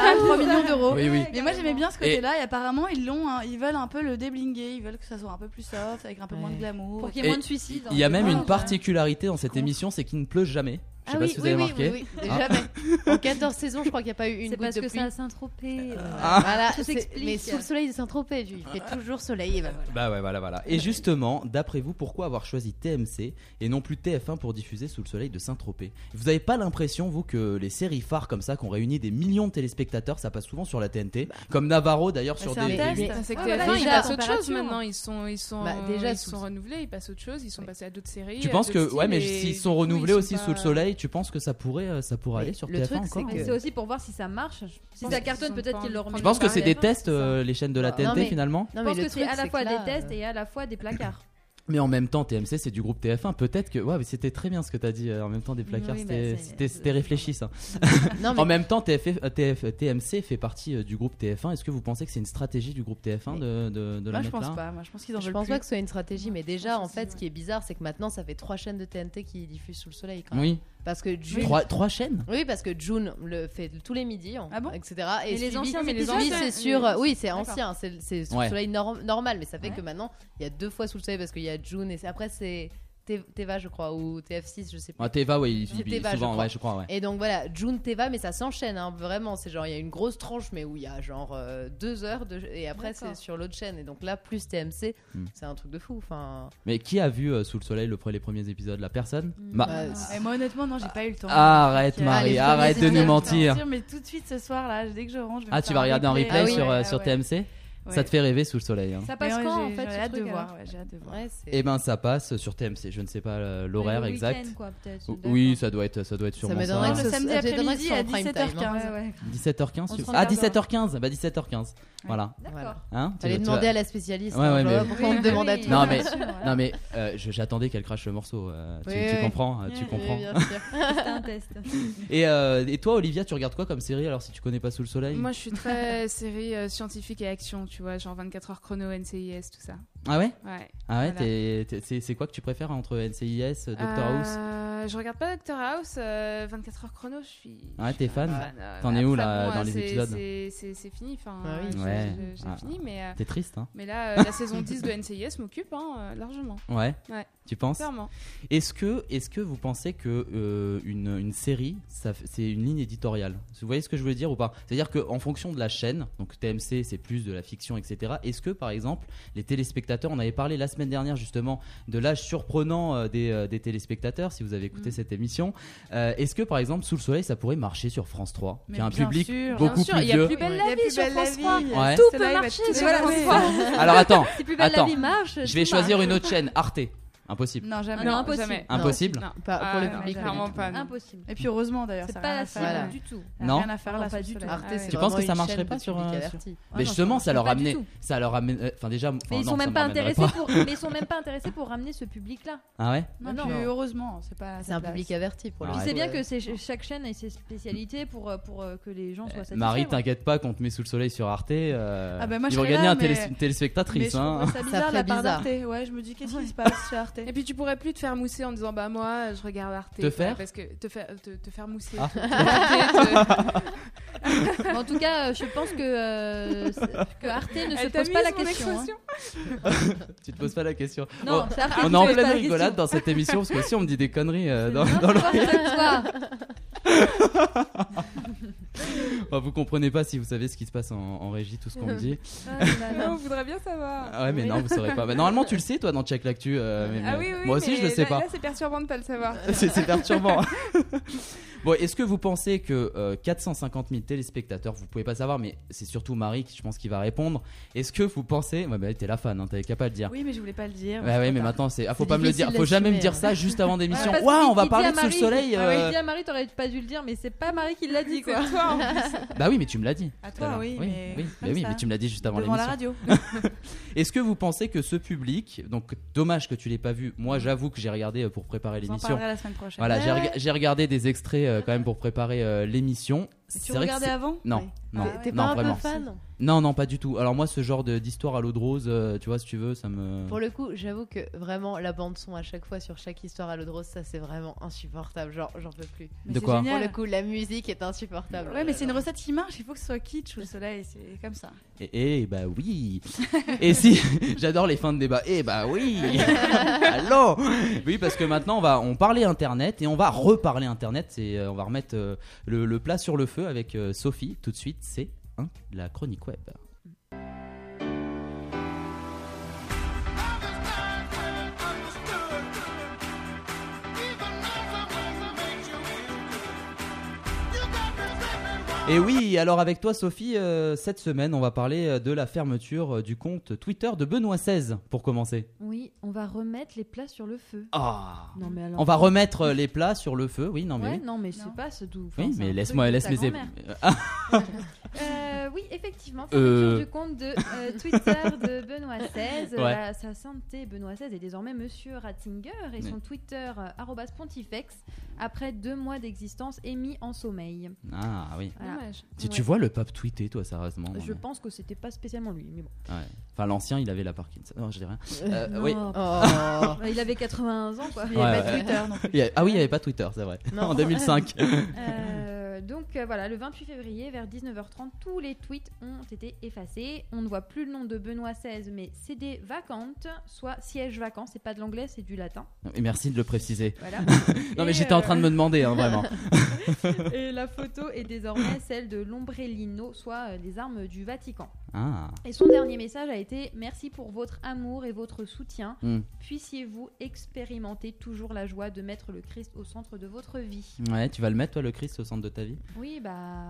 3 millions d'euros. Oui. Mais moi j'aimais bien ce côté-là, et apparemment ils veulent un peu le déblinguer, ils veulent que ça soit un peu plus soft, avec un peu moins de glamour. Pour qu'il y ait moins de suicides. Il y a même une particularité dans cette émission, c'est qu'il ne pleut jamais. Je sais pas si vous avez remarqué. Oui, jamais. En 14 saisons, je crois qu'il n'y a pas eu une goutte de pluie. C'est parce que c'est à Saint-Tropez. Voilà, tout s'explique. Mais Sous le Soleil de Saint-Tropez, il fait toujours soleil. Voilà. Et justement, d'après vous, pourquoi avoir choisi TMC et non plus TF1 pour diffuser Sous le Soleil de Saint-Tropez? Vous n'avez pas l'impression, vous, que les séries phares comme ça, qui ont réuni des millions de téléspectateurs, ça passe souvent sur la TNT, comme Navarro d'ailleurs sur des. C'est que TF1 ils passent autre chose maintenant. Ils sont renouvelés, ils passent autre chose, ils sont passés à d'autres séries. Tu penses que mais s'ils sont renouvelés aussi Sous le Soleil, tu penses que ça pourrait aller sur TF1 encore? C'est aussi pour voir si ça marche. Si ça cartonne, peut-être qu'ils le remettent. Je pense que c'est des tests, les chaînes de la TNT finalement. Je pense que c'est à la fois des tests et à la fois des placards. Mais en même temps, TMC c'est du groupe TF1. Peut-être que mais c'était très bien ce que tu as dit. En même temps, des placards, c'était réfléchi ça. En même temps, TMC fait partie du groupe TF1. Est-ce que vous pensez que c'est une stratégie du groupe TF1 de la mettre là? Moi, je pense pas. Moi, je pense qu'ils en veulent plus. Je pense pas que ce soit une stratégie, mais déjà, en fait, ce qui est bizarre, c'est que maintenant, ça fait 3 chaînes de TNT qui diffusent Sous le Soleil. Quand même. Oui. Parce que June... 3 chaînes. Oui, parce que June le fait tous les midis, etc. Et les anciens, c'est sur. Oui, c'est ancien, c'est Sous le Soleil normal, mais ça fait que maintenant il y a 2 fois Sous le Soleil parce qu'il y a June et après c'est Teva, je crois, ou TF6, je sais plus. Ah, Teva, oui, il C'est Teva, souvent, je crois. je crois, ouais. Et donc voilà, June Teva, mais ça s'enchaîne, hein, vraiment. C'est genre, il y a une grosse tranche, mais où il y a genre 2 heures, et après D'accord. c'est sur l'autre chaîne. Et donc là, plus TMC, c'est un truc de fou. Enfin, Mais qui a vu Sous le soleil les premiers épisodes? La personne? Et moi, honnêtement, non, j'ai pas eu le temps. Arrête, Donc, Marie, les arrête premiers de nous épisodes, mentir. Mais tout de suite ce soir, là, dès que je rentre, je vais Ah, me tu faire vas regarder en replay ouais. sur TMC? Ouais. Ça te fait rêver Sous le soleil, hein. Ça passe Mais quand ouais, en fait j'ai ce hâte truc, de alors voir. Ouais, j'ai hâte de voir. ouais, c'est- Eh ben, ça passe sur TMC. Je ne sais pas l'horaire le exact. week-end, quoi, peut-être, Oui, ça doit être sûrement m'étonnerait ça. que Le samedi ça m'étonnerait après-midi que ce soit à en prime time, 17h15. hein. Ouais. 17h15. On se Ah, regarde. 17h15. Bah 17h15. Voilà. D'accord. Hein? Fallait Tu demander vas- à la spécialiste. Ouais, hein, ouais, genre, mais- pourquoi on te demande à Oui, toi Non bien mais, sûr, voilà. non mais j'attendais qu'elle crache le morceau. Tu Oui. comprends, tu Oui, comprends. bien sûr. C'était un test. Et toi, Olivia, tu regardes quoi comme série alors si tu connais pas Sous le soleil? Moi, je suis très série scientifique et action, tu vois, genre 24 heures chrono, NCIS, tout ça. Ah ouais? Ouais. Ah ouais. Voilà. C'est quoi que tu préfères entre NCIS, Doctor House? Je regarde pas Doctor House, 24 heures chrono, je suis. Ah, t'es fan? ouais. T'en es où Après, là bon, dans les c'est- épisodes? C'est fini, enfin. Ah oui. Ouais. J'ai Ah. fini, mais. T'es triste, hein? Mais là, la saison 10 de NCIS m'occupe largement. Ouais. Ouais. Tu penses? Clairement. Est-ce que vous pensez que une série, c'est une ligne éditoriale? Vous voyez ce que je veux dire ou pas? C'est-à-dire qu'en fonction de la chaîne, donc TMC c'est plus de la fiction, etc. Est-ce que par exemple les téléspectateurs, on avait parlé la semaine dernière justement de l'âge surprenant des téléspectateurs, si vous avez écouté cette émission, est-ce que par exemple Sous le soleil ça pourrait marcher sur France 3, qui Mais a un bien public sûr, beaucoup Bien sûr, plus il y a vieux? Plus belle Il y la a vie Plus sur belle la France vie. 3. Ouais. Tout Celle-là, peut il va marcher tout sur dévoiler. France 3. Alors attends, Si plus belle la attends, vie marche, je vais tout choisir marche. une autre chaîne, Arte. Impossible. Non, jamais. Non, Non, impossible. jamais. Impossible. Non. Pas pour le non, public, clairement pas du pas. non. Impossible. Et puis heureusement d'ailleurs, C'est ça pas n'a rien la à faire. cible Voilà. du tout. Ça n'a Non. rien à faire Non, là. pas sur du le tout. soleil. Arte, Ah ouais. c'est Tu penses que vraiment ça une marcherait chaîne pas de sur public un- averti. Mais justement, non, ça leur pas du ramenait, tout. ça leur ramène. Enfin déjà, Mais enfin, ils non, sont ça même me pas ramènerait intéressés pas. mais ils sont même pas intéressés pour ramener ce public-là. Ah ouais? Non, Non, puis non. heureusement, c'est pas. C'est un public averti pour Ah le Tu ouais. sais bien coup, que chaque chaîne a ses spécialités pour que les gens soient satisfaits. Marie, quoi. t'inquiète pas, qu'on te met Sous le soleil sur Arte. Ah bah moi, ils je vont serai gagner là, un mais- une téléspectatrice. Mais je Hein. trouve ça bizarre de la ferait part bizarre. d'Arte. Ouais, je me dis qu'est-ce qui se passe chez Arte. Et puis tu pourrais plus te faire mousser en disant bah moi je regarde Arte. Te faire Parce que te faire mousser. Ah. Mais en tout cas, je pense que Arte ne se Elle t'a pose pas mis la son question. hein. expression Tu te poses pas la question. Non, Oh, c'est Arte on qui est en se pose pleine pas la rigolade question. dans cette émission parce que si on me dit des conneries dans le. N'importe quoi. Enfin, vous comprenez pas si vous savez ce qui se passe en régie, tout ce qu'on me dit. Ah là là. On voudrait bien savoir. Ah ouais, mais non, vous saurez pas. Bah, normalement, tu le sais, toi, dans Check l'Actu. Ah oui, oui, moi aussi, mais je le sais là, pas. Là, c'est perturbant de pas le savoir. C'est perturbant. Bon, est-ce que vous pensez que 450 000 téléspectateurs, vous pouvez pas savoir, mais c'est surtout Marie qui, je pense, qui va répondre. Est-ce que vous pensez, ouais, bah, t'es la fan, hein, t'avais qu'à pas le dire. Oui, mais je voulais pas le dire. Ouais, ouais, mais maintenant c'est, faut C'est pas me le dire, difficile faut jamais me d'assumer, dire ça juste avant d'émission. Parce Waouh, qu'il on va dit parler à de Sous le Marie- soleil. Ah ouais, il dit à Marie, t'aurais pas dû le dire, mais c'est pas Marie qui l'a dit, quoi. C'est toi en plus. Bah oui, mais tu me l'as dit. À tout toi, l'heure. oui, mais oui, comme oui, ça, mais tu me l'as dit juste avant devant l'émission. la radio. Est-ce que vous pensez que ce public, donc dommage que tu l'aies pas vu. Moi, j'avoue que j'ai regardé pour préparer On en l'émission. parlera la semaine prochaine. Voilà, Ouais. j'ai regardé des extraits quand même pour préparer l'émission. Et tu C'est vrai que regardais c'est- avant Non, Oui. non, Ah ouais. T'es non, pas un vraiment. peu fan? Non, pas du tout. Alors moi, ce genre d'histoire à l'eau de rose, tu vois, si tu veux, ça me. Pour le coup, j'avoue que vraiment la bande son à chaque fois sur chaque histoire à l'eau de rose, ça c'est vraiment insupportable. Genre, j'en peux plus. Mais De c'est quoi génial. Pour le coup, la musique est insupportable. Ouais, mais c'est une recette qui marche. Il faut que ce soit kitsch ou le soleil. C'est comme ça. Bah oui. Et si j'adore les fins de débat. Bah oui. Allô. Oui, parce que maintenant on parlait internet et on va reparler internet. On va remettre le plat sur le feu avec Sophie. Tout de suite, c'est la chronique web. Et oui, alors avec toi Sophie, cette semaine on va parler de la fermeture du compte Twitter de Benoît XVI pour commencer. Oui, on va remettre les plats sur le feu. Ah. Non, mais alors. On va remettre les plats sur le feu, oui, non mais. Ouais, oui. non, mais c'est pas ce doux. Oui, enfin, c'est mais un laisse-moi, truc de laisse ta les. grand-mère. Oui, effectivement, fermeture Euh. du compte de Twitter de Benoît XVI. Ouais. Sa sainteté Benoît XVI est désormais Monsieur Ratzinger et son Twitter @pontifex après 2 mois d'existence est mis en sommeil. Ah oui. Voilà. Dommage. Tu vois le pape tweeter, toi, sérieusement? Non, Je mais- pense que c'était pas spécialement lui, mais bon. Ouais. Enfin, l'ancien, il avait la Parkinson. Non, je dis rien. Non, Oui. Oh. Il avait 81 ans, quoi. Il y avait Ouais, pas ouais. Twitter non plus. Ah oui, il n'y avait pas Twitter, c'est vrai. Non. En 2005. Voilà, le 28 février, vers 19h30, tous les tweets ont été effacés. On ne voit plus le nom de Benoît XVI, mais CD vacante, soit siège vacant. C'est pas de l'anglais, c'est du latin. Et merci de le préciser. Voilà. Non, mais j'étais en train de me demander, hein, vraiment. Et la photo est désormais celle de l'ombrellino, soit les armes du Vatican. Ah. Et son dernier message a été: merci pour votre amour et votre soutien. Puissiez-vous expérimenter toujours la joie de mettre le Christ au centre de votre vie. Ouais, tu vas le mettre, toi, le Christ, au centre de ta vie? Oui, bah.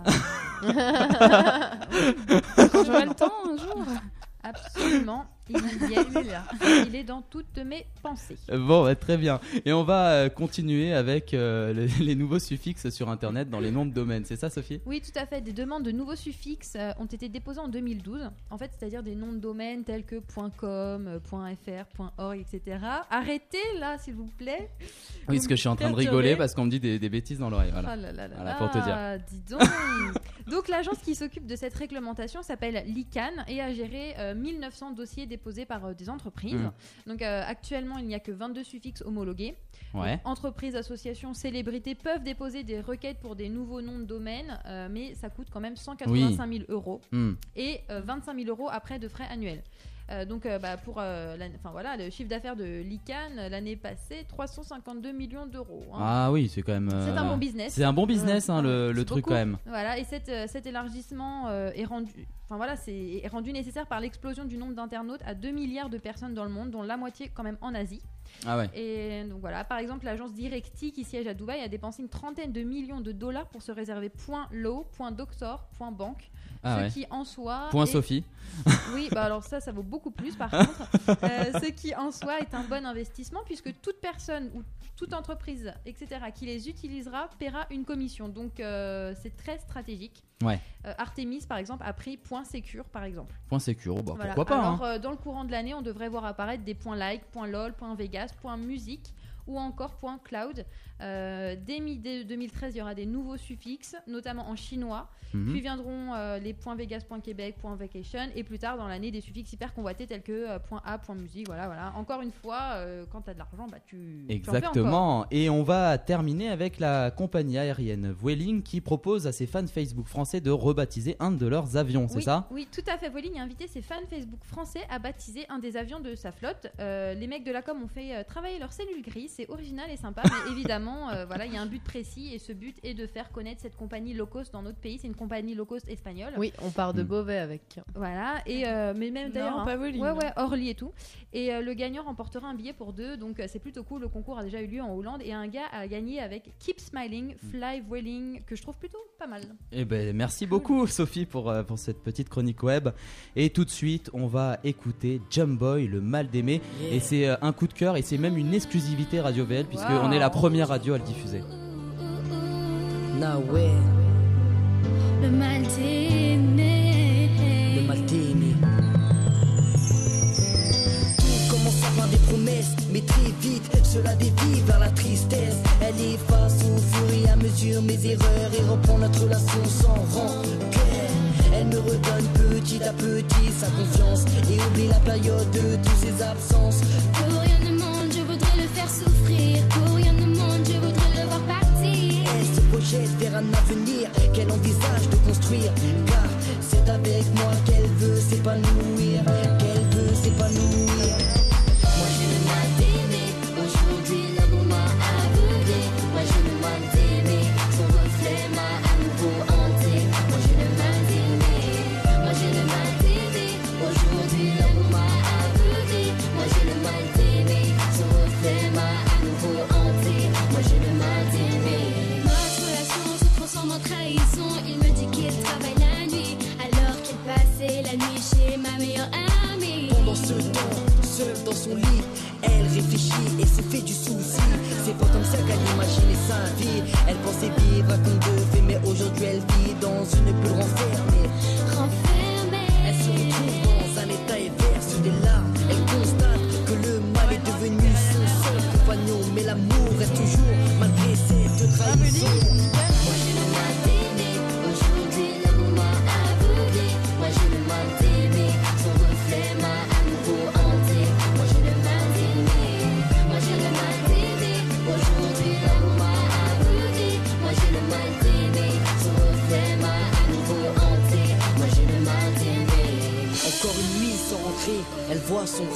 Quand j'aurai le temps un jour. Absolument, il y est, il est dans toutes mes pensées. Bon, très bien. Et on va continuer avec les nouveaux suffixes sur Internet dans les noms de domaines. C'est ça, Sophie? Oui, tout à fait. Des demandes de nouveaux suffixes ont été déposées en 2012. En fait, c'est-à-dire des noms de domaines tels que .com, .fr, .org, etc. Arrêtez là, s'il vous plaît. Oui, parce que je suis en train de rigoler parce qu'on me dit des bêtises dans l'oreille. Voilà. Oh là là là Voilà, pour te dire. Dis donc. Donc l'agence qui s'occupe de cette réglementation s'appelle l'ICANN et a géré 1900 dossiers déposés par des entreprises. Donc actuellement, il n'y a que 22 suffixes homologués. Ouais. Donc, entreprises, associations, célébrités peuvent déposer des requêtes pour des nouveaux noms de domaine, mais ça coûte quand même 185 000 euros et 25 000 euros après de frais annuels. Pour le chiffre d'affaires de l'ICANN l'année passée, 352 millions d'euros. Hein. Ah oui, c'est quand même. C'est un bon business. C'est un bon business, le truc beaucoup. quand même. Voilà, et cet élargissement est rendu nécessaire par l'explosion du nombre d'internautes à 2 milliards de personnes dans le monde, dont la moitié quand même en Asie. Ah ouais. Et donc voilà, par exemple, l'agence Directi qui siège à Dubaï a dépensé une trentaine de millions de dollars pour se réserver .law, .doctor, .bank. Qui en soi Sophie. Oui, bah alors ça vaut beaucoup plus par contre. Ce qui en soi est un bon investissement puisque toute personne ou toute entreprise, etc., qui les utilisera paiera une commission. Donc c'est très stratégique. Ouais. Artemis, par exemple, a pris .secure, par exemple. .secure, bah, voilà. Pourquoi pas. Alors, dans le courant de l'année, on devrait voir apparaître des .like, .lol, .vegas, .music ou encore .cloud. Dès 2013, il y aura des nouveaux suffixes, notamment en chinois. Puis viendront les .vegas, .québec, .vacation et plus tard dans l'année des suffixes hyper convoités tels que .a, .musique. Voilà. Encore une fois, quand tu as de l'argent, bah, tu Exactement. en fais encore. Et on va terminer avec la compagnie aérienne Vueling qui propose à ses fans Facebook français de rebaptiser un de leurs avions, c'est ça? Oui, tout à fait. Vueling a invité ses fans Facebook français à baptiser un des avions de sa flotte. Les mecs de la com ont fait travailler leur cellule grise. C'est original et sympa, mais évidemment, il y a un but précis et ce but est de faire connaître cette compagnie low cost dans notre pays. C'est une compagnie low cost espagnole. Oui, on part de Beauvais avec. Voilà, et mais même d'ailleurs, pas Vueling. Ouais, Orly et tout. Et le gagnant remportera un billet pour deux, donc c'est plutôt cool. Le concours a déjà eu lieu en Hollande et un gars a gagné avec Keep Smiling, Fly Vueling, que je trouve plutôt pas mal. Eh ben, merci beaucoup Sophie pour cette petite chronique web. Et tout de suite, on va écouter Jumboy, le mal d'aimer. Et c'est un coup de cœur et c'est même une exclusivité Radio VL puisqu'on est la première radio à le diffuser. Le mal d'aimer. Le mal d'aimer. Tout commence par des promesses, mais très vite cela dévie vers la tristesse. Elle efface au fur et à mesure mes erreurs et reprend notre relation sans rancœur. Elle me redonne petit à petit sa confiance et oublie la période de toutes ses absences. Pour rien au monde, je voudrais le faire souffrir. Pour rien au monde, je voudrais le voir partir. Elle se projette vers un avenir qu'elle envisage de construire. Car c'est avec moi qu'elle veut s'épanouir. Qu'elle veut s'épanouir. Moi j'ai le mal d'aimer. Aujourd'hui l'amour m'a aveuglé. Moi j'ai le mal d'aimer. Son reflet m'a à nouveau hanté. Moi j'ai le mal d'aimer. Moi j'ai le mal d'aimer. Aujourd'hui l'amour m'a aveuglé. Moi j'ai le mal d'aimer. Son reflet m'a à nouveau hanté. Moi j'ai le mal d'aimer. Notre relation se transforme en trahison. Il me dit qu'il travaille la nuit alors qu'il passait la nuit chez ma meilleure amie. Pendant ce temps, seule dans son lit, elle réfléchit et se fait du souci. C'est pas comme ça qu'elle imaginait sa vie. Elle pensait vivre à compte de fait, mais aujourd'hui elle vit dans une bulle renfermée. Elle se retrouve dans un état éveillé sous des larmes. Elle constate que le mal est devenu son seul compagnon, mais l'amour reste toujours malgré cette trahison. Moi j'ai le mal d'aimer. Aujourd'hui l'amour m'a aveuglé. Moi j'ai le mal d'aimer. Son reflet m'a à nouveau hanté. Moi j'ai le mal d'aimer. Moi j'ai le mal d'aimer. Aujourd'hui l'amour m'a aveuglé. Moi j'ai le mal d'aimer. Son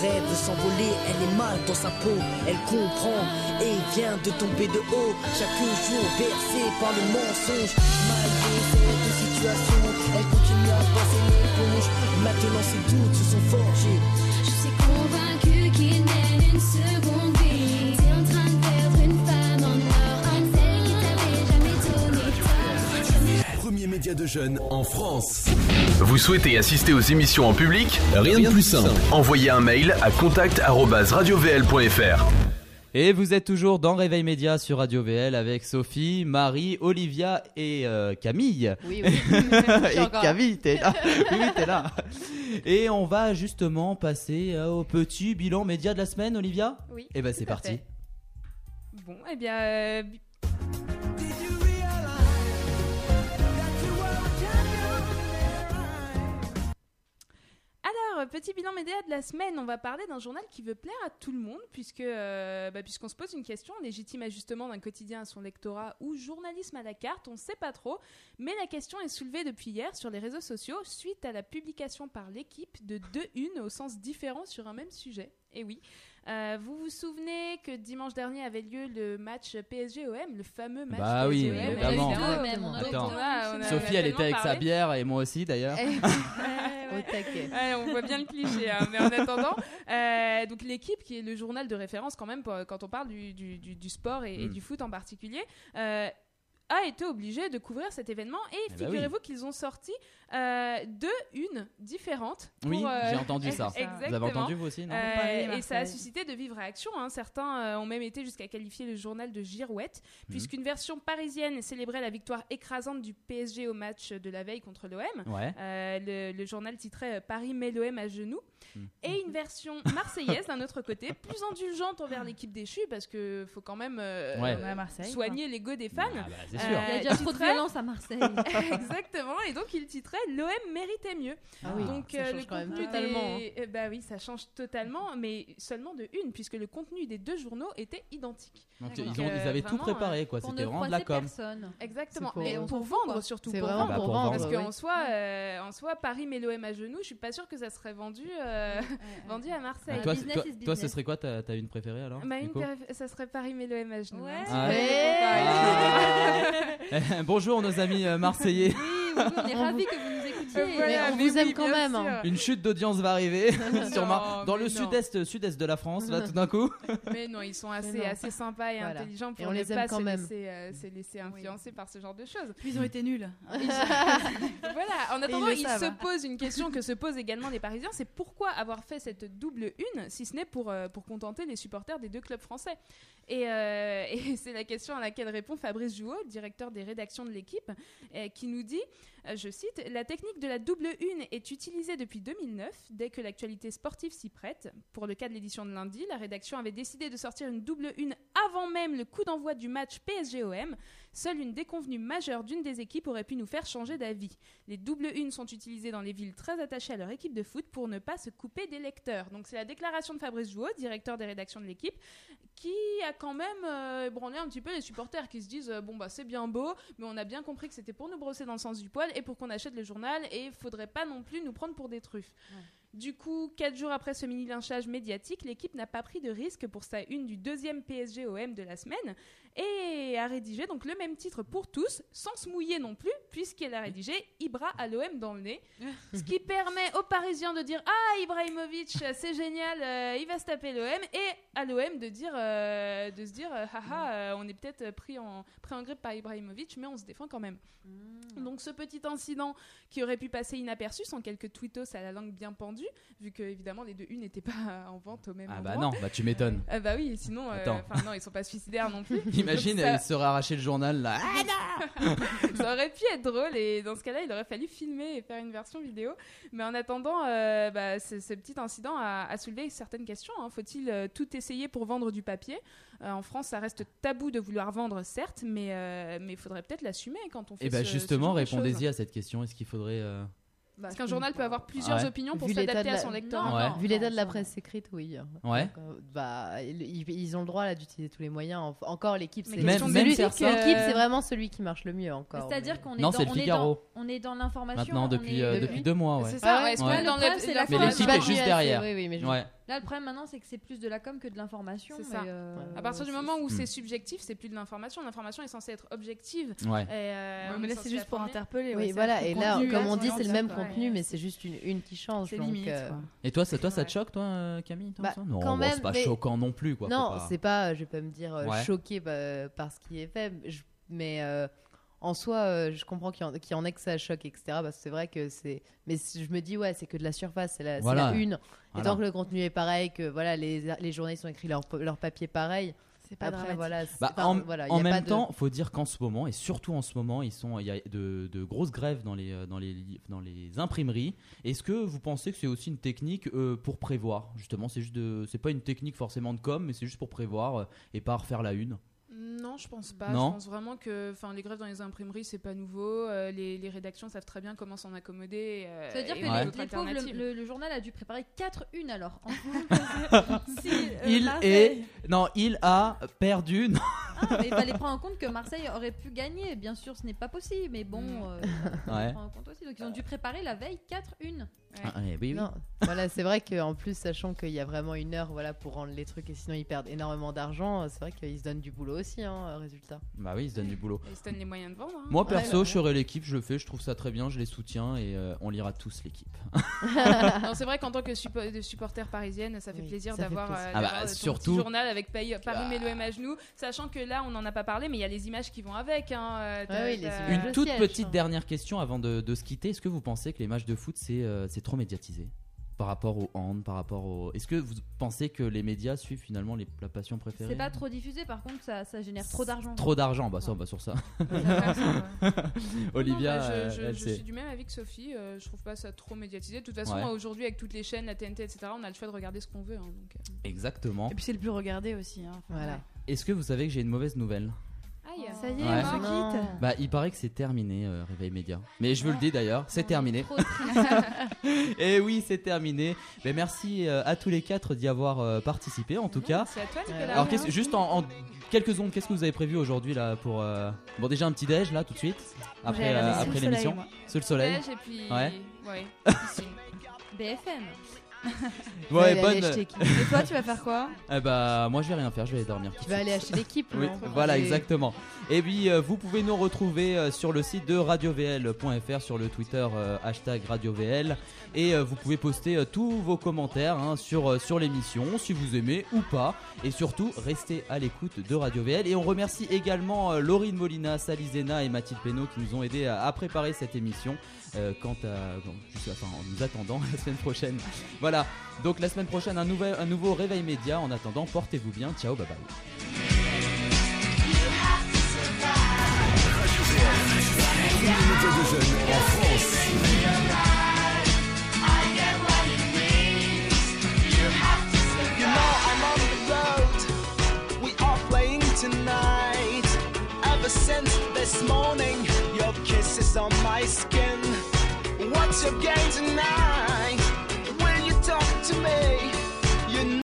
rêve veut s'envoler, elle est mal dans sa peau, elle comprend et vient de tomber de haut. Chaque jour bercée par le mensonge, malgré cette situation, elle continue à passer l'éponge. Maintenant ses doutes se sont forgés. Je suis convaincue qu'il mène une seconde vie. T'es en train de perdre une femme en or, celle qui t'avait jamais donné tort. Premier média de jeunes en France. Vous souhaitez assister aux émissions en public? Rien de plus simple. Envoyez un mail à contact@radiovl.fr. Et vous êtes toujours dans Réveil Média sur Radio VL avec Sophie, Marie, Olivia et Camille. Oui. Et Camille, t'es là. Oui, t'es là. Et on va justement passer au petit bilan média de la semaine, Olivia. Oui. Et ben c'est tout à parti. fait. Bon, eh bien. Alors, petit bilan média de la semaine, on va parler d'un journal qui veut plaire à tout le monde, puisqu'on se pose une question, légitime ajustement d'un quotidien à son lectorat ou journalisme à la carte, on ne sait pas trop, mais la question est soulevée depuis hier sur les réseaux sociaux suite à la publication par l'équipe de 2 unes au sens différent sur un même sujet. Et oui, vous vous souvenez que dimanche dernier avait lieu le match PSG-OM, le fameux match Bah oui, PSG-OM. évidemment. Attends. Sophie, elle était avec sa bière et moi aussi d'ailleurs. Au taquet. Ouais, on voit bien le cliché, hein. Mais en attendant, donc l'équipe qui est le journal de référence quand même quand on parle du sport et du foot en particulier, a été obligé de couvrir cet événement et figurez-vous qu'ils ont sorti 2 unes différentes. Oui, j'ai entendu ça. Exactement. Vous avez entendu vous aussi, non? Et ça a suscité de vives réactions, hein. Certains ont même été jusqu'à qualifier le journal de girouette, puisqu'une version parisienne célébrait la victoire écrasante du PSG au match de la veille contre l'OM. Ouais. Le journal titrait Paris met l'OM à genoux. Et une version marseillaise d'un autre côté, plus indulgente envers l'équipe déchue, parce qu'il faut quand même soigner l'ego des fans. Ah bah, c'est sûr. Il y a déjà trop de violence à Marseille. Exactement, et donc il titrait l'OM méritait mieux. Ah oui, donc ça change le quand même contenu totalement. bah oui, ça change totalement, mais seulement de une, puisque le contenu des 2 journaux était identique. Donc ils avaient tout préparé, quoi. C'était vraiment de la com. Exactement. C'est Et pour- pour vendre surtout. C'est pour vraiment vendre. pour vendre. Parce oui. qu'en soi, Paris met l'OM à genoux, je suis pas sûre que ça serait vendu à Marseille. Toi, business is toi, business. ce serait quoi ta une préférée alors? Ma Nico ça serait Paris met l'OM à genoux. Ouais. Bonjour nos amis marseillais. Oui, on est ravis que vous nous écoutiez. Voilà, Mais on mais vous aime oui, quand bien même. sûr. Hein. Une chute d'audience va arriver dans le mais non. sud-est de la France là tout d'un coup. Mais non, ils sont Mais assez, non. assez sympas et Voilà. intelligents Et pour on ne les aime pas quand se même. laisser influencer par ce genre de choses. Puis ils ont été nuls. Voilà, en attendant, le il savent, se hein. pose une question que se posent également les Parisiens, c'est pourquoi avoir fait cette double une, si ce n'est pour contenter les supporters des 2 clubs français. Et c'est la question à laquelle répond Fabrice Jouot, directeur des rédactions de l'équipe, qui nous dit, je cite, « La technique de la double une est utilisée depuis 2009, dès que l'actualité sportive s'y prête. Pour le cas de l'édition de lundi, la rédaction avait décidé de sortir une double une avant même le coup d'envoi du match PSG-OM. Seule une déconvenue majeure d'une des équipes aurait pu nous faire changer d'avis. Les double unes sont utilisées dans les villes très attachées à leur équipe de foot pour ne pas se couper des lecteurs. » Donc c'est la déclaration de Fabrice Jouot, directeur des rédactions de l'équipe, qui a quand même ébranlé un petit peu les supporters qui se disent bon bah c'est bien beau, mais on a bien compris que c'était pour nous brosser dans le sens du poil et pour qu'on achète le journal et il faudrait pas non plus nous prendre pour des truffes. Ouais. Du coup, 4 jours après ce mini-lynchage médiatique, l'équipe n'a pas pris de risque pour sa une du 2e PSG-OM de la semaine et a rédigé donc le même titre pour tous, sans se mouiller non plus, puisqu'elle a rédigé Ibra à l'OM dans le nez, ce qui permet aux Parisiens de dire ah Ibrahimovic c'est génial, il va se taper l'OM, et à l'OM de se dire haha on est peut-être pris en grippe par Ibrahimovic, mais on se défend quand même. Donc ce petit incident qui aurait pu passer inaperçu sans quelques tweetos à la langue bien pendue, vu que évidemment les 2 unes n'étaient pas en vente au même endroit. Ah bah non, bah tu m'étonnes. Bah oui, sinon non, ils sont pas suicidaires non plus. Imagine, il serait arraché le journal là. Ça aurait pu être drôle et dans ce cas-là, il aurait fallu filmer et faire une version vidéo. Mais en attendant, ce petit incident a soulevé certaines questions. Hein. Faut-il tout essayer pour vendre du papier ? En France, ça reste tabou de vouloir vendre, certes, mais il faudrait peut-être l'assumer quand on fait justement, ce genre de répondez-y choses. à cette question. Est-ce qu'il faudrait... Parce qu'un journal peut avoir plusieurs opinions pour Vu l'état s'adapter de à la- son lecteur. Non, vu l'état de la presse écrite, oui. Ouais. Donc, ils ont le droit là d'utiliser tous les moyens. Encore l'équipe, c'est Mais l'équipe, c'est vraiment celui qui marche le mieux encore. C'est-à-dire qu'on est Non, dans, c'est le Figaro. on est dans l'information. Maintenant, depuis 2 mois, ouais. C'est ça, Ouais. est-ce Ouais. que dans Le problème, c'est la Mais l'équipe est juste derrière. Oui, mais Ouais. Là, le problème maintenant, c'est que c'est plus de la com que de l'information. C'est ça. À partir du moment où c'est subjectif, c'est plus de l'information. L'information est censée être objective. Ouais. Mais là, c'est juste pour interpeller. Oui, voilà. Et là, comme on dit, c'est le même contenu, mais c'est juste une qui change. C'est donc, limite. Et toi, ça te choque, toi, Camille, Bah, ça Non, quand même, c'est pas mais- choquant non plus, quoi. Non, faut pas- c'est pas. Je vais pas me dire Ouais. choqué par ce qui est fait, mais en soi, je comprends qu'il y en ait que ça choque, etc. Parce que c'est vrai que c'est. Mais je me dis, ouais, c'est que de la surface, c'est la une. Et Voilà. tant que le contenu est pareil, que voilà, les journalistes ont écrit leur papier pareil. C'est pas Après, dramatique. voilà. En même temps, faut dire qu'en ce moment, et surtout en ce moment, il y a de grosses grèves dans les imprimeries. Est-ce que vous pensez que c'est aussi une technique pour prévoir, justement, c'est pas une technique forcément de com, mais c'est juste pour prévoir et pas refaire la une? Non, je pense pas. Non. Je pense vraiment que les grèves dans les imprimeries, c'est pas nouveau. Les rédactions savent très bien comment s'en accommoder. Ça veut dire que et les d'autres pauvres, alternatives. le journal a dû préparer 4 unes alors. Il a perdu. Non. Mais il fallait prendre en compte que Marseille aurait pu gagner. Bien sûr, ce n'est pas possible, mais bon, il faut prendre en compte aussi. Donc ils ont dû préparer la veille 4 unes. Oui. Non, voilà, c'est vrai qu'en plus, sachant qu'il y a vraiment une heure, voilà, pour rendre les trucs, et sinon ils perdent énormément d'argent, c'est vrai qu'ils se donnent du boulot aussi, résultat. Bah oui, ils se donnent du boulot. Ils se donnent les moyens de vendre. Hein. Moi perso, je serai l'équipe, je le fais, je trouve ça très bien, je les soutiens et on lira tous l'équipe. Non, c'est vrai qu'en tant que supporter parisienne, ça fait plaisir ça fait d'avoir plaisir. ton surtout petit journal avec Paris met l'OM à genoux, sachant que là, on n'en a pas parlé, mais il y a les images qui vont avec. Une toute petite dernière question avant de se quitter. Est-ce que vous pensez que les matchs de foot c'est trop médiatisé par rapport au hand, par rapport au... Est-ce que vous pensez que les médias suivent finalement la passion préférée? C'est pas trop diffusé, par contre, ça génère trop d'argent. Trop d'argent, bah ça, on va sur ça. Olivia, je suis du même avis que Sophie. Je trouve pas ça trop médiatisé. De toute façon, aujourd'hui, avec toutes les chaînes, la TNT, etc., on a le choix de regarder ce qu'on veut. Donc, Exactement. Et puis c'est le plus regardé aussi. Voilà. Est-ce que vous savez que j'ai une mauvaise nouvelle? Aïe. Ça y est, Ouais. on se quitte. Bah, il paraît que c'est terminé, Réveil Média. Mais je vous le dis d'ailleurs, c'est terminé. Et oui, c'est terminé. Mais merci à tous les 4 d'y avoir participé, en tout cas. C'est à toi, Nicolas. Alors, juste en quelques secondes, qu'est-ce que vous avez prévu aujourd'hui là pour Bon, déjà un petit déj là tout de suite après l'émission. Sous le soleil. Et puis piscine. BFM. Ouais, bonne. Et toi, tu vas faire quoi? Bah, moi je vais rien faire, je vais dormir. Tu vas aller acheter l'équipe. Oui, voilà, exactement. Et puis vous pouvez nous retrouver sur le site de radiovl.fr, sur le Twitter #RadioVL, et vous pouvez poster tous vos commentaires sur l'émission, si vous aimez ou pas, et surtout restez à l'écoute de Radio VL. Et on remercie également Laurine Molina, Salizena et Mathilde Pénaud qui nous ont aidés à préparer cette émission. En nous attendant la semaine prochaine. Voilà, donc la semaine prochaine un nouveau Réveil Média. En attendant, portez-vous bien, ciao, bye bye. Les médias de jeunes en France. You know I'm on the road. We are playing tonight. Ever since this morning, your kiss is on my skin. What's your game tonight?